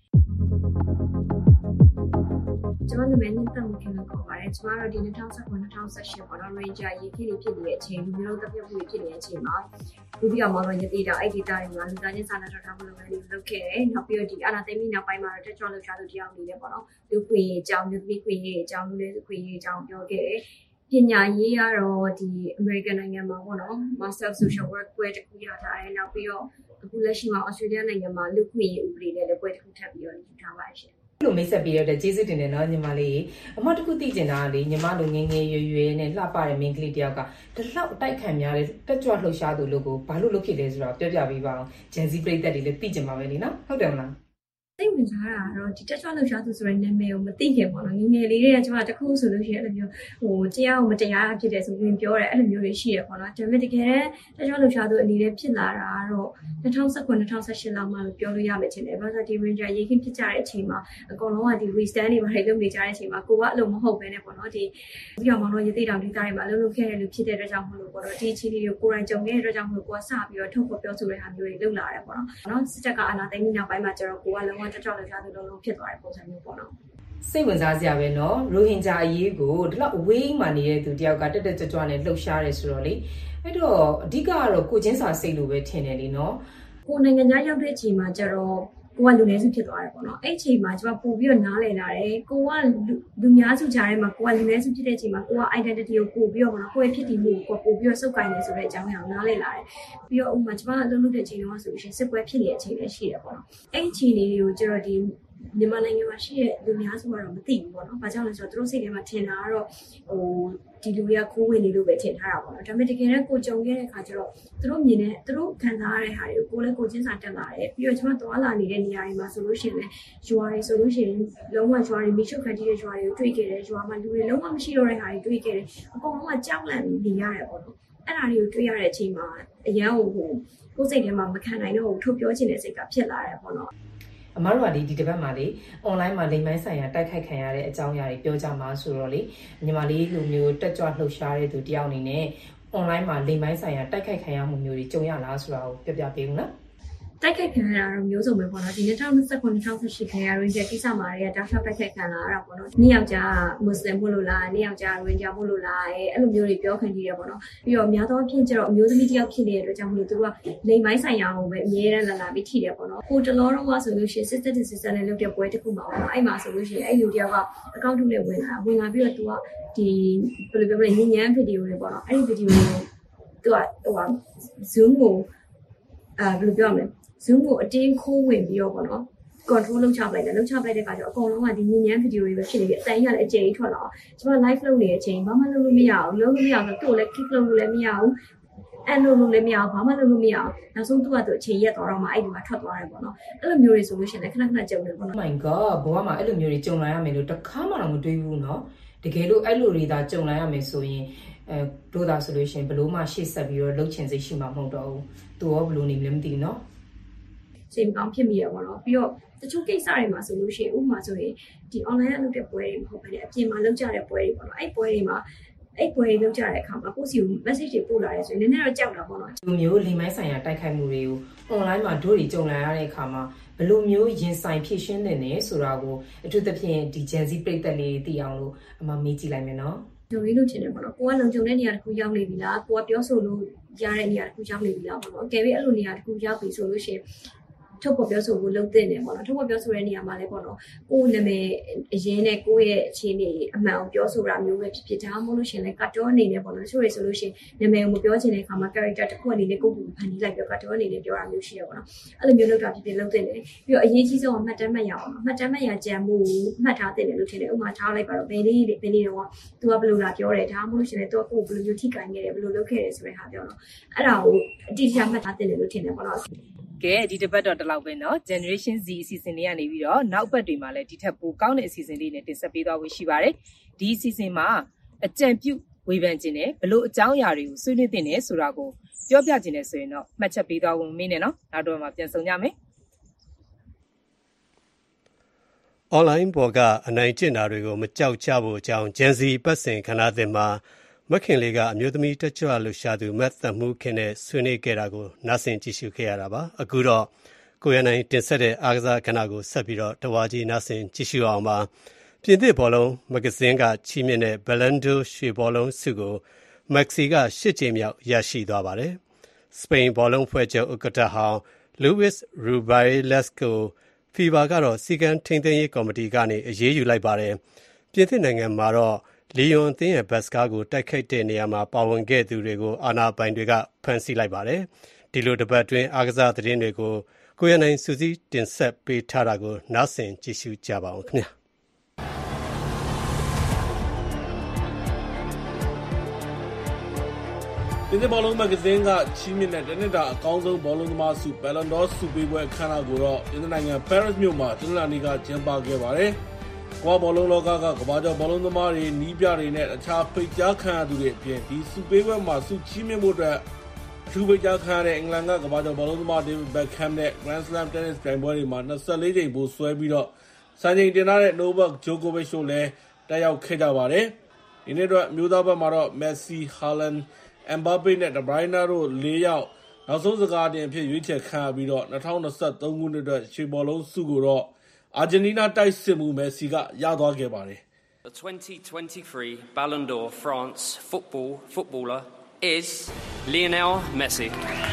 ကျွန်တော်နာမည်နဲ့တက်မှုခင်လို့ခေါ်ပါတယ်ကျွန်တော်တို့ဒီ၂၀၁၇-၂၀၁၈ပေါ့နော် Ranger ရေခေတ်လေးဖြစ်နေတဲ့အချိန်လူမျိုးတပ်ပြမှုတွေဖြစ်နေတဲ့အချိန်မှာလူပြမောင်တော်ရသေးတာအဲ့ဒီတာတွေမှာလူသားချင်းစာနာထောက်ထားမှုလုပ်ငန်းတွေလုပ်ခဲ့တယ်နောက်ပြီးတော့ဒီအာနာသိမ့်ပြီးနောက်ပိုင်းမှာတော့တက်ချောလှုပ်ရှားသူတယောက်နေတယ်ပေါ့နော်လူခွေအကြောင်းလူသမီးခွေရေးအကြောင်းလူလေးခွေရေးအကြောင်းပြောခဲ့တယ်ပညာရေးကတော့ဒီ American နိုင်ငံမှာပေါ့နော် Master of Social Work ပွဲတစ်ခုရထားတယ်နောက်ပြီးတော့အခုလက်ရှိမှာ Australia နိုင်ငံမှာလူခွေရေးဥပဒေနဲ့လည်းပွဲတစ်ခုထပ်ပြီးတော့ယူထားပါရှင်လိုမိတ်ဆက်ပေးရတဲ့ကျေးဇူးတင်တယ်နော်ညီမလေးအမတခုသိကျင်တာလေညီမလိုငငယ်ရွယ်ရွယ်နဲ့လှပတဲ့မိန်းကလေးတယောက်ကဒီလောက်အတိုက်ခံများတဲ့တက်ကြွလှုပ်ရှားသူလို့ကိုဘာလို့လုပ်ဖြစ်လဲဆိုတော့ပြောပြပေးပါအောင်ဂျန်စီပရိသတ်တွေလည်းသိကျင်ပါပဲလေနော်ဟုတ်တယ်မလားသိဝင်စားတာတော့ဒီတက်ကြွလှုပ်ရှားသူဆိုတဲ့နာမည်ကိုမသိခင်ပေါ့နော်ငငယ်လေးတွေကကျွန်မတခုဆိုလို့ရှိရင်အဲ့လိုမျိုးဟိုတရားကိုမတရားဖြစ်တယ်ဆိုရင်ပြောတယ်အဲ့လိုမျိုးတွေရှိရပေါ့နော်ဒါပေမဲ့တကယ်တက်ကြွလှုပ်ရှားသူအနေနဲ့ဖြစ်လာတာတော့၂၀၁၉ ၂၀၁၈လောက်မှလို့ပြောလို့ရမယ်ထင်တယ်ဘာလို့ဒီ Ranger ရေးခင်းဖြစ်ကြတဲ့အချိန်မှာအကောင်လုံးကဒီ restand တွေမှာလုပ်နေကြတဲ့အချိန်မှာကိုကအလုံးမဟုတ်ပဲနဲ့ပေါ့နော်ဒီပြီးတော့မောင်တို့ရသေးတောင်ဒေသတွေမှာအလုပ်လုပ်ခဲ့တဲ့လူဖြစ်တဲ့အတွက်ကြောင့်မလို့ပေါ့နော်ဒီအခြေအနေတွေကိုကိုယ်တိုင်ကြုံခဲ့တဲ့အတွက်ကြောင့်မလို့ကိုကစပြီးတော့ထုတ်ဖော်ပြောဆိုတဲ့ဟာမျိုးတွေလုပ်လာရတယ်ပေါ့နော်နော်စစ်တပ်ကအာဏာသိမ်းပြီးနောက်ပိုင်းမှာကျတော့ကိုကလုံးဝတက်ကြွလှုပ်ရှားသူလုံးလုံးဖြစ်သွားတဲ့ပုံစံမျိုးပေါ့နော်စိတ်ဝင်စားစရာပဲနော်ရိုဟင်ဂျာအရေးကိုဒီလောက်အဝေးမှနေတဲ့သူတယောက်ကတက်တက်ကြွကြွနဲ့လှုပ်ရှားတယ်ဆိုတော့လေအဲ့တော့အဓိကကတော့ကိုချင်းစာစိတ်လိုပဲထင်တယ်လीနော်ကိုနိုင်ငံသားရောက်တဲ့အချိန်မှာကျတော့ကိုကလူနည်းစုဖြစ်သွားတယ်ပေါ့နော်အဲ့အချိန်မှာကျွန်မပို့ပြီးတော့နားလည်လာတယ်ကိုကလူများစုကြားထဲမှာကိုကလူနည်းစုဖြစ်တဲ့အချိန်မှာကိုက identity ကိုပို့ပြီးတော့ပေါ့နော်ကိုယ့်ရဲ့ဖြစ်တည်မှုကိုပို့ပြီးတော့စုပ်ကိုင်နေဆိုတဲ့အကြောင်းအရာကိုနားလည်လာတယ်ပြီးတော့ဥပမာကျွန်မအလုပ်လုပ်တဲ့အချိန်တုန်းကဆိုလို့ရှိရင်စစ်ပွဲဖြစ်နေတဲ့အချိန်လည်းရှိတယ်ပေါ့နော်အဲ့အချိန်လေးတွေကိုကျတော့ဒီမြန်မာနိုင်ငံမှာရှိတဲ့လူများစုကတော့မသိဘူးပေါ့နော်။ဘာကြောင့်လဲဆိုတော့သူတို့စိတ်ထဲမှာထင်တာကတော့ဟိုဒီလူတွေကခိုးဝင်နေလို့ပဲထင်ထားတာပေါ့နော်။ဒါပေမဲ့တကယ်တော့ကိုကြုံခဲ့တဲ့အခါကျတော့သူတို့မြင်တဲ့သူတို့ခံစားရတဲ့ဟာတွေကိုကိုလည်းကိုချင်းစာတက်လာတယ်။ပြီးတော့ကျွန်မသွားလာနေတဲ့နေရာတွေမှာဆိုလို့ရှိရင်လည်းရွာတွေဆိုလို့ရှိရင်လုံးဝရွာတွေမိရှုခံတည်တဲ့ရွာတွေကိုတွေ့ခဲ့တယ်။ရွာမှာလူတွေလုံးဝမရှိတော့တဲ့ဟာတွေတွေ့ခဲ့တယ်။အကုန်လုံးကကြောက်လန့်နေရတယ်ပေါ့နော်။အဲ့ဒါတွေကိုတွေ့ရတဲ့အချိန်မှာအရန်ဟိုကိုကိုယ်စိတ်ထဲမှာမခံနိုင်တော့ထုတ်ပြောချင်တဲ့စိတ်ကဖြစ်လာတယ်ပေါ့နော်။အမားတို့ကဒီဒီတစ်ပတ်မှာလေ online မှာလိမ်မိုင်းဆိုင်ရာတိုက်ခိုက်ခံရတဲ့အကြောင်းအရာတွေပြောကြမှာဆိုတော့လေညီမလေးလူမျိုးတက်ကြွလှုပ်ရှားတဲ့သူတယောက်အနေနဲ့ online မှာလိမ်မိုင်းဆိုင်ရာတိုက်ခိုက်ခံရမှုမျိုးတွေကြုံရလားဆိုတာကိုပြပြပေးဦးနော်တိုက်ခိုက်ခံရတာတော့မျိုးစုံပဲပေါ့နော်ဒီ၂၀၂၉ ၂၀၁၈ခံရရင်ကိစ္စမှာတွေကတောက်လျှောက်တိုက်ခိုက်ခံလာရတာပေါ့နော်နေ့ယောက်ျားမွတ်စလင်မို့လို့လားနေ့ယောက်ျားရင်ဂျာမို့လို့လားအဲ့လိုမျိုးတွေပြောခံကြည့်ရပေါ့နော်ပြီးတော့များသောအားဖြင့်ကျတော့အမျိုးသမီးတယောက်ဖြစ်နေတဲ့အတွက်ကြောင့်မလို့သူကလိမ်မိုင်းဆိုင်ရာကိုပဲအမြဲတမ်းလာလာပြီးထိတယ်ပေါ့နော်ကိုတလောတော့ကဆိုလို့ရှိရင် sister to sister နဲ့လုပ်တဲ့ပွဲတစ်ခုမှာပေါ့နော်အဲ့မှာဆိုလို့ရှိရင်အဲ့လူတယောက်ကအကောင့်ထုနဲ့ဝင်လာဝင်လာပြီးတော့သူကဒီဘယ်လိုပြောမလဲညဉ့်ညမ်းဗီဒီယိုတွေပေါ့နော်အဲ့ဒီဗီဒီယိုကိုသူကဟို Zoom ကိုအာဘယ်လိုပြောမလဲZoom ကိုအတင်းခိုးဝင်ပြီးတော့ပေါ့နော် control လုပ်ချပလိုက်တယ်လုပ်ချပလိုက်တဲ့အခါကျတော့အကုန်လုံးကဒီညဉ့်ညမ်းဗီဒီယိုတွေပဲဖြစ်နေပြီအတန်ကြီးကလည်းအကျယ်ကြီးထွက်လာအောင်ကျွန်မ live လုပ်နေတဲ့အချိန်ဘာမှလုပ်လို့မရအောင်လုပ်လို့မရအောင်ဆိုတော့သူ့ကိုလည်း kick လုပ်လို့လည်းမရအောင်အဲ့လိုလုပ်လည်းမရအောင်ဘာမှလုပ်လို့မရအောင်နောက်ဆုံးသူ့ကသူအချိန်ရက်သွားတော့မှအဲ့ဒီမှာထွက်သွားတယ်ပေါ့နော်အဲ့လိုမျိုးတွေဆိုလို့ရှိရင်လည်းခဏခဏကြုံနေပေါ့နော် Oh my god ဘဝမှာအဲ့လိုမျိုးတွေကြုံလာရမယ်လို့တခါမှတော့မတွေးဘူးနော်တကယ်လို့အဲ့လိုတွေသာကြုံလာရမယ်ဆိုရင်အဲတို့သာဆိုလို့ရှိရင်ဘလို့မှရှေ့ဆက်ပြီးတော့လှုပ်ချင်စိတ်ရှိမှာမဟုတ်တော့ဘူးသူရောဘလို့နေမလဲမသိဘူးနော်စိတ်မကောင်းဖြစ်မိရပါတော့ပြီးတော့တချို့ကိစ္စတွေမှာဆိုလို့ရှိရင်ဥပမာဆိုရင်ဒီ online လုပ်တဲ့ပွဲတွေမဟုတ်ဘဲနဲ့အပြင်မှာလုပ်ကြတဲ့ပွဲတွေပေါ့နော်အဲ့ပွဲတွေမှာအဲ့ပွဲတွေလုပ်ကြတဲ့အခါမှာကိုယ့်စီကို message တွေပို့လာတယ်ဆိုရင်နည်းနည်းတော့ကြောက်တာပေါ့နော်ဒီမျိုးလိမ်မိုင်းဆိုင်ရာတိုက်ခိုက်မှုတွေကို online မှာတို့တွေကြုံလာရတဲ့အခါမှာဘယ်လိုမျိုးရင်ဆိုင်ဖြည့်ရှင်းနေလဲဆိုတာကိုအထူးသဖြင့်ဒီ Gen Z ပြည့်သက်လေးသိအောင်လို့အမမေးကြည့်လိုက်မယ်နော်ကြုံရလို့ချင်တယ်ပေါ့နော်ကိုကလုံခြုံတဲ့နေရာတစ်ခုရောက်နေပြီလားကိုကပြောဆိုလို့ရတဲ့နေရာတစ်ခုရောက်နေပြီလားပေါ့နော်အကယ်၍အဲ့လိုနေရာတစ်ခုရောက်ပြီဆိုလို့ရှိရင်ထုတ်ပေါ်ပြောဆိုဖို့လုပ်တဲ့နေပေါ့နော်ထုတ်ပေါ်ပြောဆိုတဲ့နေရာမှာလည်းပေါ့နော်ကိုယ်နာမည်အရင်နဲ့ကိုယ့်ရဲ့အခြေအနေအမှန်ကိုပြောဆိုတာမျိုးပဲဖြစ်ဖြစ်ဒါမှမဟုတ်လို့ရှင်လည်းကတ်တော်အနေနဲ့ပေါ့နော်ချို့ရဆိုလို့ရှင်နာမည်ကိုမပြောချင်တဲ့အခါမှာ character တစ်ခုအနေနဲ့ကိုယ့်ကိုယ်ဖန်တီးလိုက်ပြောကတ်တော်အနေနဲ့ပြောတာမျိုးရှိရပေါ့နော်အဲ့လိုမျိုးလုပ်တာဖြစ်ဖြစ်လုပ်တဲ့နေပြီးတော့အရေးကြီးဆုံးကမှတ်တမ်းမှတ်ရအောင်မှတ်တမ်းမှတ်ရကြံမှုမှတ်ထားတဲ့လို့ထင်တယ်ဥပမာထားလိုက်ပါတော့ဘယ်လေးဘယ်လေးတော့သူကဘယ်လိုလာပြောတယ်ဒါမှမဟုတ်လို့ရှင်လည်းသူကကိုယ်ဘယ်လိုမျိုးထိကိုင်ခဲ့တယ်ဘယ်လိုလုပ်ခဲ့တယ်ဆိုတဲ့ဟာပြောတော့အဲ့ဒါကိုအတိအကျမှတ်ထားတဲ့လို့ထင်တယ်ပေါ့နော်ကဲဒီတစ်ပတ်တော့တလောက်ပဲเนาะ Generation Z အစီအစဉ်လေးကနေပြီးတော့နောက်ပတ်တွေမှာလည်းဒီထက်ပိုကောင်းတဲ့အစီအစဉ်လေးနဲ့တင်ဆက်ပေးသွားဖို့ရှိပါတယ်ဒီအစီအစဉ်မှာအကြံပြုဝေဖန်ခြင်းနဲ့ဘလို့အကြောင်းအရာတွေကိုဆွေးနွေးသင့်တယ်ဆိုတာကိုပြောပြခြင်းနဲ့ဆိုရင်တော့မှတ်ချက်ပေးသွားဖို့မင်းနဲ့เนาะနောက်တော့မှပြန်ဆုံကြမယ် online ပေါ်ကအနိုင်ကျင့်တာတွေကိုမကြောက်ကြဖို့အကြောင်း Gen Z ပတ်စင်ခဏသစ်မှာမခင်လေးကအမျိုးသမီးတက်ကြွလှူရှာသူမတ်သက်မှုခင်နဲ့ဆွေးနွေးခဲ့တာကိုနားဆင်ကြည့်ရှုခဲ့ရတာပါအခုတော့ကိုရနိုင်တင်ဆက်တဲ့အားကစားကဏ္ဍကိုဆက်ပြီးတော့တဝါကြီးနားဆင်ကြည့်ရှုအောင်ပါပြင်သစ်ဘောလုံးမဂ္ဂဇင်းကချီးမြှင့်တဲ့ Ballon d'Or ရွှေဘောလုံးဆုကိုမက္ကဆီကရှစ်ကြိမ်မြောက်ရရှိသွားပါတယ်စပိန်ဘောလုံးဖွဲ့ချုပ်ဥက္ကဋ္ဌဟောင်း Luis Rubiales ကို FIFA ကတော့စီကံထိန်းသိမ်းရေးကော်မတီကနေအရေးယူလိုက်ပါတယ်ပြင်သစ်နိုင်ငံမှာတော့လီယွန်အသင်းရဲ့ဘတ်စကားကိုတိုက်ခိုက်တဲ့နေရာမှာပါဝင်ခဲ့သူတွေကိုအာဏာပိုင်တွေကဖမ်းဆီးလိုက်ပါတယ်။ဒီလိုတပတ်အတွင်းအားကစားသတင်းတွေကိုကိုရနိုင်စုစည်းတင်ဆက်ပေးထားတာကိုနားဆင်ကြည့်ရှုကြပါအောင်ခင်ဗျာဒီနေ့ဘောလုံးမဂ္ဂဇင်းကချီးမြှင့်တဲ့တနင်္လာအကောင်းဆုံးဘောလုံးသမားဆု Ballon d'Or ဆုပေးပွဲအခမ်းအနားကိုတော့ပြင်သစ်နိုင်ငံ Paris မြို့မှာတနင်္လာနေ့ကကျင်းပခဲ့ပါတယ်။ကမ္ဘာဘောလုံးလောကကကမ္ဘာကျော်ဘောလုံးသမားတွေ၊နီးပြတွေနဲ့အခြားဖိတ်ကြားခံရသူတွေအပြင်ဒီဆုပေးပွဲမှာဆုချီးမြှင့်ဖို့အတွက်အထူးဖိတ်ကြားခံရတဲ့အင်္ဂလန်ကကမ္ဘာကျော်ဘောလုံးသမား David Beckham နဲ့ Grand Slam Tennis ပြိုင်ပွဲတွေမှာ၂၄ကြိမ်ဗိုလ်စွဲပြီးတော့စံချိန်တင်ထားတဲ့ Novak Djokovic တို့လည်းတက်ရောက်ခဲ့ကြပါတယ်။ဒီနေ့အတွက်အမျိုးသားဘက်မှာတော့ Messi, Haaland, Mbappe နဲ့ De Bruyne တို့လေးယောက်နောက်ဆုံးစကားတင်အဖြစ်ရွေးချယ်ခံရပြီးတော့၂၀၂၃ခုနှစ်အတွက်ရွှေဘောလုံးဆုကိုတော့အာဂျင်တီးနားတိုက်စစ်မှု Messi ကရသွားခဲ့ပါတယ်။ The twenty twenty-three Ballon d'Or France football footballer is Lionel Messi.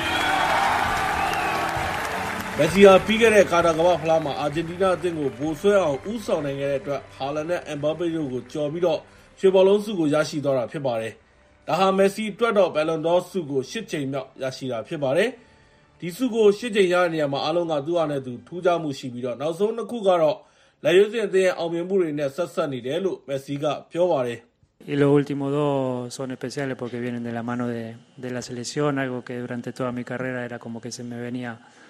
Messi ဟာပြီးခဲ့တဲ့ကာတာကမ္ဘာ့ဖလားမှာအာဂျင်တီးနားအသင်းကိုဗိုလ်စွဲအောင်ဦးဆောင်နိုင်ခဲ့တဲ့အတွက် Haaland နဲ့ Mbappe တို့ကိုကျော်ပြီးတော့ရွှေဘောလုံးဆုကိုရရှိသွားတာဖြစ်ပါတယ်။ဒါဟာ Messi အတွက်တော့ Ballon d'Or ဆုကိုရှစ်ကြိမ်မြောက်ရရှိတာဖြစ်ပါတယ်။ဒီဆုကိုရှစ်ကြိမ်ရတဲ့နေရာမှာအားလုံးကသူ့ဟာနဲ့သူထူးခြားမှုရှိပြီးတော့နောက်ဆုံးနှစ်ခုကတော့လက်ရွေးစင်အသင်းရဲ့အောင်မြင်မှုတွေနဲ့ဆက်ဆက်နေတယ်လို့ Messi ကပြောပါတယ်။ Y los últimos dos son especiales porque vienen de la mano de, de la selección, algo que durante toda mi carrera era como que se me venía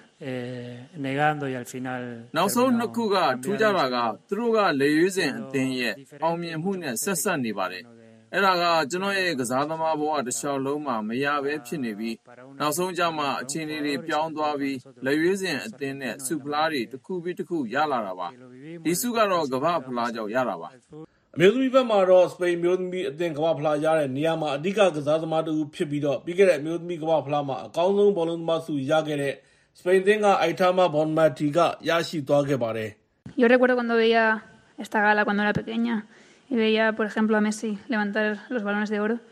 eh, negando y al final နောက်ဆုံးနှစ်ခုကထူးခြားတာကသူတို့ကလက်ရွေးစင်အသင်းရဲ့အောင်မြင်မှုနဲ့ဆက်ဆက်နေပါတယ်အဲ့ဒါကကျွန်တော်ရဲ့ကစားသမားဘဝတစ်လျှောက်လုံးမှာမရပဲဖြစ်နေပြီးနောက်ဆုံးကြမှာအခြေအနေတွေပြောင်းသွားပြီးလက်ရွေးစင်အသင်းနဲ့စုဖလားတွေတစ်ခုပြီးတစ်ခုရလာတာပါဒီစုကတော့ကမ္ဘာဖလားကြောင့်ရတာပါအမျိုးသမီးဘက်မှာတော့စပိန်မျိုးသမီးအသင်းကမ္ဘာဖလားရတဲ့နေရာမှာအဓိကကစားသမားတူဖြစ်ပြီးတော့ပြီးခဲ့တဲ့အမျိုးသမီးကမ္ဘာဖလားမှာအကောင်းဆုံးဘောလုံးသမားဆုရခဲ့တဲ့စပိန်အသင်းက Aitana Bonmati ကရရှိသွားခဲ့ပါတယ် Yo recuerdo cuando veía esta gala cuando era pequeña y veía por ejemplo a Messi levantar los balones de oro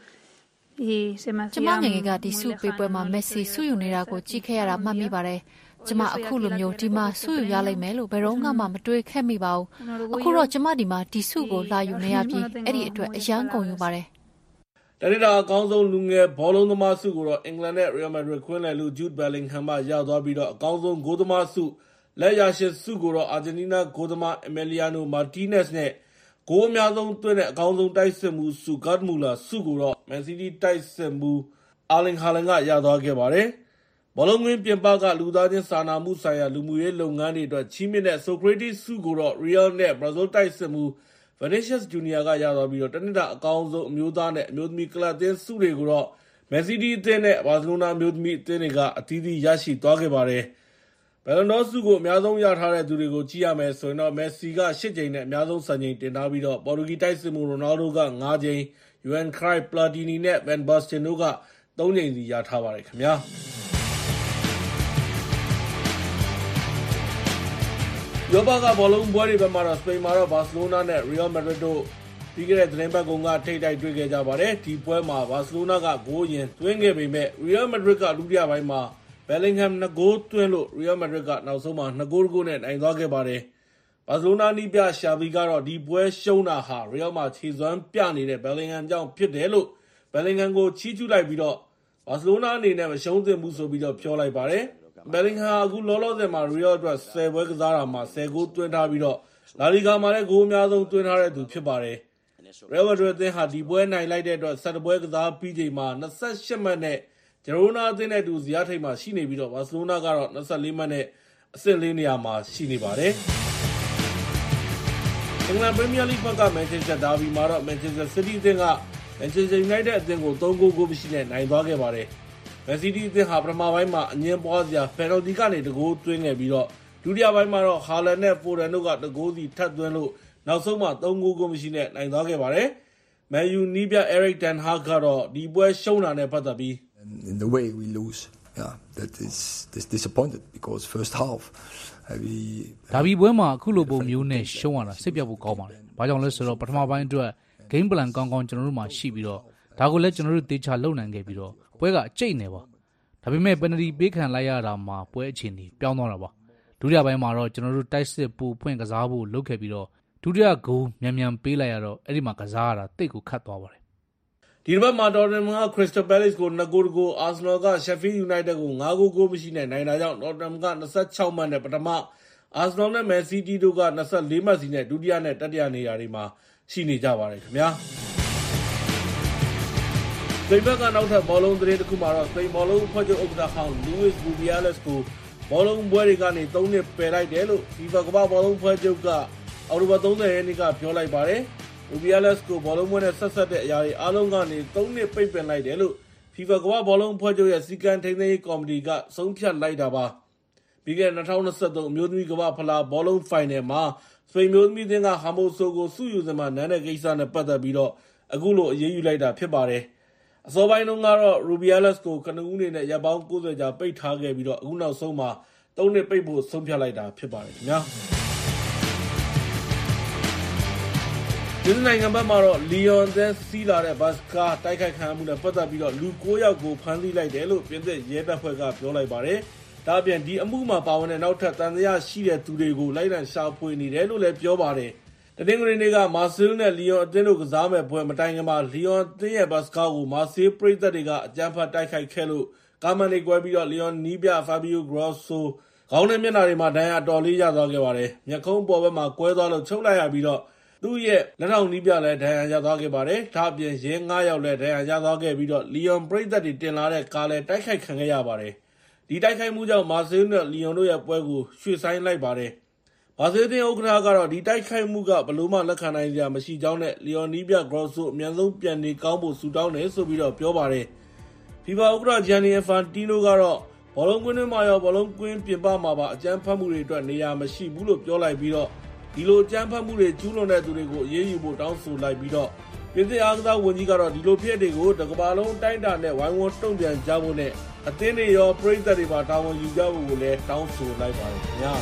y se me hacía ကျမငယ်ငယ်ကဒီဆုပေးပွဲမှာ Messi ဆုယူနေတာကိုကြည့်ခဲ့ရတာမှတ်မိပါတယ်ကျမအခုလိုမျိုးဒီမှာဆုယူရလိမ့်မယ်လို့ဘယ်တော့မှမတွေးခဲ့မိပါဘူးအခုတော့ကျမဒီမှာဒီဆုကိုလာယူနေရပြီးအဲ့ဒီအတွက်အယမ်းကုန်ယူပါတယ်တနေ့တာအကောင်းဆုံးလူငယ်ဘောလုံးသမားဆုကိုတော့အင်္ဂလန်နဲ့ Real Madrid ခွင်းလယ်လူ Jude Bellingham ကရသွားပြီးတော့အကောင်းဆုံးဂိုးသမားဆုလက်ရရှိဆုကိုတော့အာဂျင်တီးနားဂိုးသမား Emiliano Martinez နဲ့ဂိုးအများဆုံးသွင်းတဲ့အကောင်းဆုံးတိုက်စစ်မှုဆု Gerd Müller ဆုကိုတော့ Man City တိုက်စစ်မှု Erling Haaland ကရသွားခဲ့ပါတယ်ဘောလုံးကွင်းပြင်ပကလူသားချင်းစာနာမှုဆိုင်ရာလူမှုရေးလုပ်ငန်းတွေအတွက်ချီးမြှင့်တဲ့ Socrates ဆုကိုတော့ Real နဲ့ Brazil တိုက်စစ်မှု Vinicius Junior ကရသွားပြီးတော့တနင်္လာအကောင်းဆုံးအမျိုးသားနဲ့အမျိုးသမီးကလပ်အသင်းဆုတွေကိုတော့ Man City အသင်းနဲ့ Barcelona အမျိုးသမီးအသင်းတွေကအသီးသီးရရှိသွားခဲ့ပါတယ်။ Ballon d'Or ဆုကိုအများဆုံးရထားတဲ့သူတွေကိုကြည့်ရမယ်ဆိုရင်တော့ Messi ကရှစ်ကြိမ်နဲ့အများဆုံးစံချိန်တင်ထားပြီးတော့ပေါ်တူဂီတိုက်စစ်မှု Ronaldo ကငါးကြိမ် Johan Cruyff, Platini နဲ့ Van Basten တို့ကသုံးကြိမ်စီရထားပါတယ်ခင်ဗျာယောဘကဘောလုံးပွဲတွေဘက်မှာတော့စပိန်မှာတော့ဘာစီလိုနာနဲ့ Real Madrid တို့ပြီးခဲ့တဲ့သတင်းပတ်ကုန်ကထိပ်တိုက်တွေ့ခဲ့ကြပါတယ်ဒီပွဲမှာဘာစီလိုနာကဂိုးရင်သွင်းခဲ့ပေမဲ့ Real Madrid ကဒုတိယပိုင်းမှာ Bellingham နှစ်ဂိုးသွင်းလို့ Real Madrid ကနောက်ဆုံးမှာနှစ်ဂိုးတဂိုးနဲ့နိုင်သွားခဲ့ပါတယ်ဘာစီလိုနာနီးပြရှာဗီကတော့ဒီပွဲရှုံးတာဟာ Real မှာခြေစွမ်းပြနေတဲ့ Bellingham ကြောင့်ဖြစ်တယ်လို့ Bellingham ကိုချီးကျူးလိုက်ပြီးတော့ဘာစီလိုနာအနေနဲ့မရှုံးသင့်ဘူးဆိုပြီးတော့ပြောလိုက်ပါတယ်Bellingham အခုလောလောဆယ်မှာ Real အတွက်ဆယ်ပွဲကစားတာမှာဆယ်ဂိုးသွင်းထားပြီးတော့လာလီဂါမှာလည်းဂိုးအများဆုံးသွင်းထားတဲ့သူဖြစ်ပါတယ်။ Real Madrid အသင်းဟာဒီပွဲနိုင်လိုက်တဲ့အတွက်ဆယ်ပွဲကစားပြီးချိန်မှာ၂၈မှတ်နဲ့ဂျရိုနာအသင်းနဲ့တူဇယားထိပ်မှာရှိနေပြီးတော့ဘာစီလိုနာကတော့၂၄မှတ်နဲ့အဆင့်လေးနေရာမှာရှိနေပါတယ်။အင်္ဂလန်ပရီးမီးယားလိဂ်ဘက်က Manchester Derby မှာတော့ Manchester City အသင်းက Manchester United အသင်းကိုသုံးဂိုးကိုမရှိနဲ့နိုင်သွားခဲ့ပါတယ်။ Man City အသင်းဟာပထမပိုင်းမှာအငင်းပွားစရာ penalty ကနေတဂိုးသွင်းခဲ့ပြီးတော့ဒုတိယပိုင်းမှာတော့ Haaland နဲ့ Foden တို့ကတဂိုးစီထပ်သွင်းလို့နောက်ဆုံးမှာသုံးဂိုးကိုမရှိနဲ့နိုင်သွားခဲ့ပါတယ်။ Man U နီးပြ Erik ten Hag ကတော့ဒီပွဲရှုံးတာနဲ့ပတ်သက်ပြီး In the way we lose yeah that is this disappointed because first half we ဒါဘီပွဲမှာအခုလိုပုံမျိုးနဲ့ရှုံးရတာစိတ်ပြတ်ဖို့ကောင်းပါတယ်။ဘာကြောင့်လဲဆိုတော့ပထမပိုင်းအတွက် game plan ကောင်းကောင်းကျွန်တော်တို့မှာရှိပြီးတော့ဒါကိုလည်းကျွန်တော်တို့တေချာလုပ်နိုင်ခဲ့ပြီးတော့ပွဲကအကျိတ်နေပါဒါပေမဲ့ penalty ပေးခံလိုက်ရတာမှာပွဲအခြေအနေပြောင်းသွားတာပါဒုတိယပိုင်းမှာတော့ကျွန်တော်တို့တိုက်စစ်ပူဖွင့်ကစားဖို့လုပ်ခဲ့ပြီးတော့ဒုတိယဂိုးမြန်မြန်ပေးလိုက်ရတော့အဲ့ဒီမှာကစားရတာတိတ်ကိုခတ်သွားပါတယ်ဒီတစ်ပတ်မှာတော်တမ်ကခရစ္စတယ်ပဲလေစ်ကိုနှစ်ဂိုးတကိုအာဆနယ်ကရှက်ဖီးယူနိုက်တက်ကိုငါးဂိုးကိုမရှိနဲ့နိုင်တာကြောင့်တော်တမ်က၂၆မှတ်နဲ့ပထမအာဆနယ်နဲ့မန်စီးတီးတို့က၂၄မှတ်စီနဲ့ဒုတိယနဲ့တတိယနေရာတွေမှာရှိနေကြပါတယ်ခင်ဗျာစပိန်ဘက်ကနောက်ထပ်ဘောလုံးသတင်းတစ်ခုမှာတော့စပိန်ဘောလုံးဖွဲ့ချုပ်ဥက္ကဋ္ဌဟောင်းလူးဝစ်ဘူဘီယာလက်စ်ကိုဘောလုံးပွဲတွေကနေ၃နှစ်ပယ်လိုက်တယ်လို့ FIFA ကမ္ဘာဘောလုံးဖွဲ့ချုပ်ကအောက်တိုဘာ၃၀ရက်နေ့ကပြောလိုက်ပါတယ်။ဘူဘီယာလက်စ်ကိုဘောလုံးပွဲနဲ့ဆက်ဆက်တဲ့အရာတွေအားလုံးကနေ၃နှစ်ပိတ်ပင်လိုက်တယ်လို့ FIFA ကမ္ဘာဘောလုံးဖွဲ့ချုပ်ရဲ့စီကံထိန်းသိမ်းရေးကော်မတီကဆုံးဖြတ်လိုက်တာပါ။ပြီးခဲ့တဲ့၂၀၂၃အမျိုးသမီးကမ္ဘာဖလားဘောလုံးဖိုင်နယ်မှာစပိန်မျိုးသမီးတင်းကဟာမိုဆိုကိုစုယူစမှာနန်းတဲ့ကိစ္စနဲ့ပတ်သက်ပြီးတော့အခုလိုအရေးယူလိုက်တာဖြစ်ပါတယ်။အစောပိုင်းတုန်းကတော့ Rubiales ကိုကနဦးအနေနဲ့ရပ်ပေါင်း၉၀ကြာပိတ်ထားခဲ့ပြီးတော့အခုနောက်ဆုံးမှာ၃နှစ်ပိတ်ဖို့ဆုံးဖြတ်လိုက်တာဖြစ်ပါတယ်ခင်ဗျာ။ဒီနိုင်ငံဘက်မှာတော့လီယွန်သန်စီးလာတဲ့ဘတ်စကားတိုက်ခိုက်ခံရမှုနဲ့ပတ်သက်ပြီးတော့လူ၉ယောက်ကိုဖမ်းဆီးလိုက်တယ်လို့ပြင်သစ်ရဲတပ်ဖွဲ့ကပြောလိုက်ပါတယ်။ဒါ့အပြင်ဒီအမှုမှာပါဝင်တဲ့နောက်ထပ်တန်တရားရှိတဲ့သူတွေကိုလိုက်လံရှာဖွေနေတယ်လို့လည်းပြောပါတယ်။တနင်္ဂနွေနေ့ကမာဆေးနဲ့လီယွန်အသင်းတို့ကစားမဲ့ပွဲမတိုင်ခင်မှာလီယွန်အသင်းရဲ့ဘတ်စကားကိုမာဆေးပရိသတ်တွေကအကြမ်းဖက်တိုက်ခိုက်ခဲ့လို့ကာမန်တွေကွဲပြီးတော့လီယွန်နီးပြဖာဘီယိုဂရော့ဆိုခေါင်းနဲ့မျက်နှာတွေမှာဒဏ်ရာအတော်လေးရသွားခဲ့ပါတယ်။မျက်ခုံးပေါ်ဘက်မှာကွဲသွားလို့ချုပ်လိုက်ရပြီးတော့သူ့ရဲ့လက်ထောက်နီးပြလည်းဒဏ်ရာရသွားခဲ့ပါတယ်။ဒါ့အပြင်ရဲ၅ယောက်လည်းဒဏ်ရာရသွားခဲ့ပြီးတော့လီယွန်ပရိသတ်တွေတင်လာတဲ့ကားလည်းတိုက်ခိုက်ခံခဲ့ရပါတယ်။ဒီတိုက်ခိုက်မှုကြောင့်မာဆေးနဲ့လီယွန်တို့ရဲ့ပွဲကိုရွှေ့ဆိုင်းလိုက်ပါတယ်။မာဆေးတင်ဥက္ကဋ္ဌကတော့ဒီတိုက်ခိုက်မှုကဘလို့မှလက်ခံနိုင်စရာမရှိကြောင်းနဲ့လီယွန်နီးပြဂရော့ဆိုအမြန်ဆုံးပြန်နေကောင်းဖို့ဆုတောင်းတယ်ဆိုပြီးတော့ပြောပါတယ်။ FIFA ဥက္ကဋ္ဌဂျန်နီအဖန်တီနိုကတော့ဘောလုံးကွင်းထဲမှာရောဘောလုံးကွင်းပြင်ပမှာပါအကြမ်းဖက်မှုတွေအတွက်နေရာမရှိဘူးလို့ပြောလိုက်ပြီးတော့ဒီလိုအကြမ်းဖက်မှုတွေကျူးလွန်တဲ့သူတွေကိုအရေးယူဖို့တောင်းဆိုလိုက်ပြီးတော့ပြင်သစ်အားကစားဝန်ကြီးကတော့ဒီလိုဖြစ်တွေကိုတစ်ကမ္ဘာလုံးအတိုင်းအတာနဲ့ဝိုင်းဝန်းတုံ့ပြန်ကြဖို့နဲ့အသင်းတွေရောပရိသတ်တွေပါတာဝန်ယူကြဖို့ကိုလည်းတောင်းဆိုလိုက်ပါတယ်ခင်ဗျာ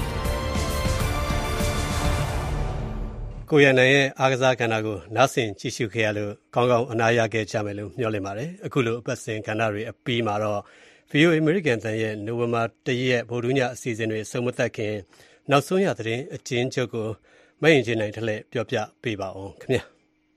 ကိုရန်နိုင်ရဲ့အားကစားကဏ္ဍကိုနားဆင်ကြည့်ရှုခဲ့ရလို့ကောင်းကောင်းအနားရခဲ့ကြမယ်လို့မျှော်လင့်ပါတယ်အခုလိုအပတ်စဉ်ကဏ္ဍတွေအပြီးမှာတော့ ဗွီအိုအေ American တန်ရဲ့နိုဝင်ဘာ၁ရက်ဗုဒ္ဓညအစီအစဉ်တွေဆုံးမသက်ခင်နောက်ဆုံးရသတင်းအကျဉ်းချုပ်ကိုမရင်ချင်းနိုင်ထလက်ပြောပြပေးပါအောင်ခင်ဗျာ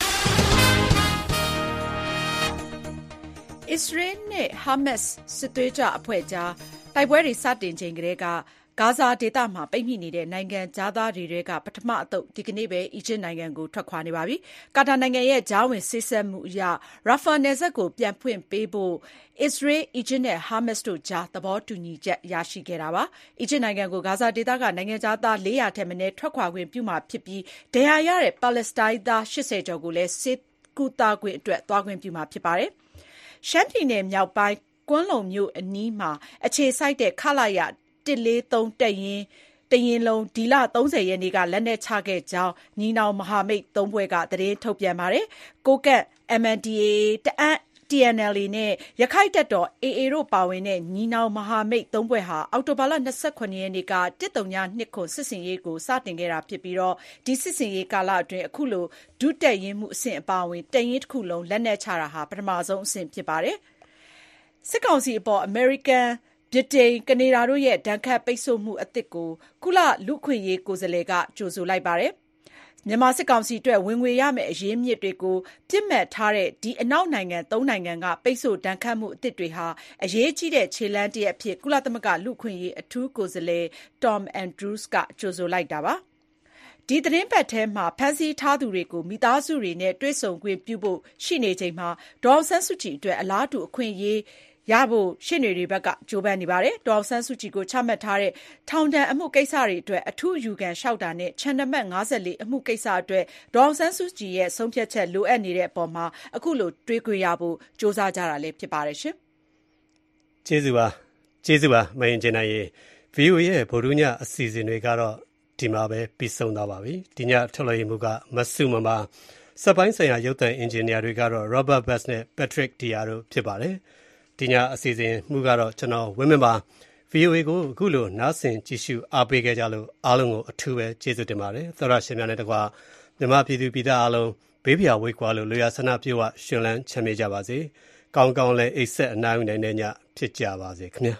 အစ္စရေးနဲ့ဟာမတ်စ်စစ်သွေးကြွအဖွဲ့ကြားတိုက်ပွဲတွေစတင်ချိန်ကတည်းကဂါဇာဒေသမှာပိတ်မိနေတဲ့နိုင်ငံသားတွေကပထမအသုတ်ဒီကနေ့ပဲအီဂျစ်နိုင်ငံကိုထွက်ခွာနေပါပြီ။ကာတာနိုင်ငံရဲ့ကြားဝင်ဆေးဆက်မှုအရရာဖာနယ်စပ်ကိုပြန်ဖွင့်ပေးဖို့အစ္စရေး၊အီဂျစ်နဲ့ဟာမတ်စ်တို့ကြားသဘောတူညီချက်ရရှိခဲ့တာပါ။အီဂျစ်နိုင်ငံကိုဂါဇာဒေသကနိုင်ငံသားလေးရာထက်မနည်းထွက်ခွာခွင့်ပြုမှာဖြစ်ပြီးဒဏ်ရာရတဲ့ပါလက်စတိုင်းသား၈၀ကျော်ကိုလည်းဆေးကုသခွင့်အတွက်သွားခွင့်ပြုမှာဖြစ်ပါတယ်။ရှမ်းပြည်နယ်မြောက်ပိုင်းကွမ်းလုံမြို့အနီးမှာအခြေစိုက်တဲ့ခလရ၁၄၃တပ်ရင်းတရင်လုံးဒီလ၃၀ရက်နေ့ကလက်နက်ချခဲ့ကြောင်းညီနောင်မဟာမိတ်သုံးဖွဲ့ကသတင်းထုတ်ပြန်ပါတယ်။ကိုကန့် အမ် အန် ဒီ အေ အေ တအာင်း တီ အန် အယ် အေ နဲ့ရခိုင့်တပ်တော် အေ အေ တို့ပါဝင်တဲ့ညီနောင်မဟာမိတ်သုံးဖွဲ့ဟာအောက်တိုဘာလ၂၇ရက်နေ့က၁၀၂၇စစ်ဆင်ရေးကိုစတင်ခဲ့တာဖြစ်ပြီးဒီစစ်ဆင်ရေးကာလအတွင်းအခုလိုဒုတပ်ရင်းမှုအဆင့်အပါအဝင်တပ်ရင်းတစ်ခုလုံးလက်နက်ချတာဟာပထမဆုံးအဆင့်ဖြစ်ပါတယ်။စစ်ကောင်စီအပေါ်အမေရိကန်ဗြိတိန်၊ကနေဒါတို့ရဲ့ဒဏ်ခတ်ပိတ်ဆို့မှုအသစ်ကိုကုလလူ့အခွင့်အရေးကိုယ်စားလှယ်ကကြိုဆိုလိုက်ပါတယ်။မြန်မာစစ်ကောင်စီအတွက်ဝင်ငွေရမယ့်အရင်းအမြစ်တွေကိုပစ်မှတ်ထားတဲ့ဒီအနောက်နိုင်ငံသုံးနိုင်ငံကပိတ်ဆို့ဒဏ်ခတ်မှုအသစ်တွေဟာအရေးကြီးတဲ့ခြေလှမ်းတစ်ရပ်အဖြစ်ကုလသမဂ္ဂလူ့အခွင့်အရေးအထူးကိုယ်စားလှယ် Tom Andrews ကကြိုဆိုလိုက်တာပါ။ဒီသီတင်းပတ်ထဲမှာဖမ်းဆီးထားသူတွေကိုမိသားစုတွေနဲ့တွေ့ဆုံခွင့်ပြုဖို့ရှိနေချိန်မှာဒေါ်အောင်ဆန်းစုကြည်အတွက်အလားတူအခွင့်အရေးရဖို့ရှေ့နေတွေဘက်ကကြိုးပမ်းနေပါတယ်။ဒေါ်အောင်ဆန်းစုကြည်ကိုချမှတ်ထားတဲ့ထောင်ဒဏ်အမှုကိစ္စတွေအတွက်အထူးအယူခံလျှောက်တာနဲ့ခြံနံပါတ်၅၄အမှုကိစ္စအတွက်ဒေါ်အောင်ဆန်းစုကြည်ရဲ့ဆုံးဖြတ်ချက်လိုအပ်နေတဲ့အပေါ်မှာအခုလိုတွေးခွင့်ရဖို့ကြိုးစားကြတာလည်းဖြစ်ပါတယ်ရှင်။ကျေးဇူးပါကျေးဇူးပါမရင်ကျင်နိုင်ရေ ဗွီအိုအေ ရဲ့ဗုဒ္ဓညအစီအစဉ်တွေကတော့ဒီမှာပဲပြီးဆုံးသွားပါပြီ။ဒီညထုတ်လွှင့်မှုကမဆုမပါစက်ပိုင်းဆိုင်ရာရုပ်သံအင်ဂျင်နီယာတွေကတော့ Robert Bass နဲ့ Patrick Diar တို့ဖြစ်ပါတယ်။ဒီညအစီအစဉ်မှုကတော့ကျွန်တော်ဝင်းမင်းပါ ဗွီအိုအေကိုအခုလိုနားဆင်ကြည့်ရှုအားပေးခဲ့ကြလို့အားလုံးကိုအထူးပဲကျေးဇူးတင်ပါတယ်သောရရှင်များနဲ့တကွာမြန်မာပြည်သူပြည်သားအားလုံးဘေးပြာဝိတ်ကွာလို့လူရဆန္ဒပြေဝရှင်လန်းချမ်းမြေ့ကြပါစေကောင်းကောင်းလည်းအိပ်ဆက်အနားယူနိုင်တဲ့ညဖြစ်ကြပါစေခင်ဗျာ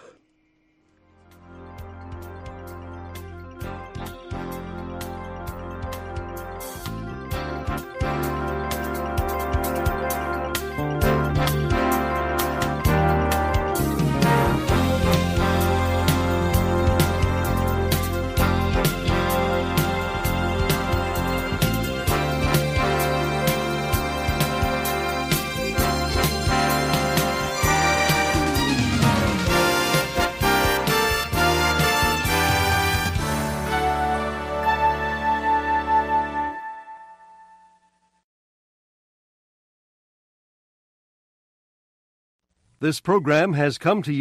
This program has come to you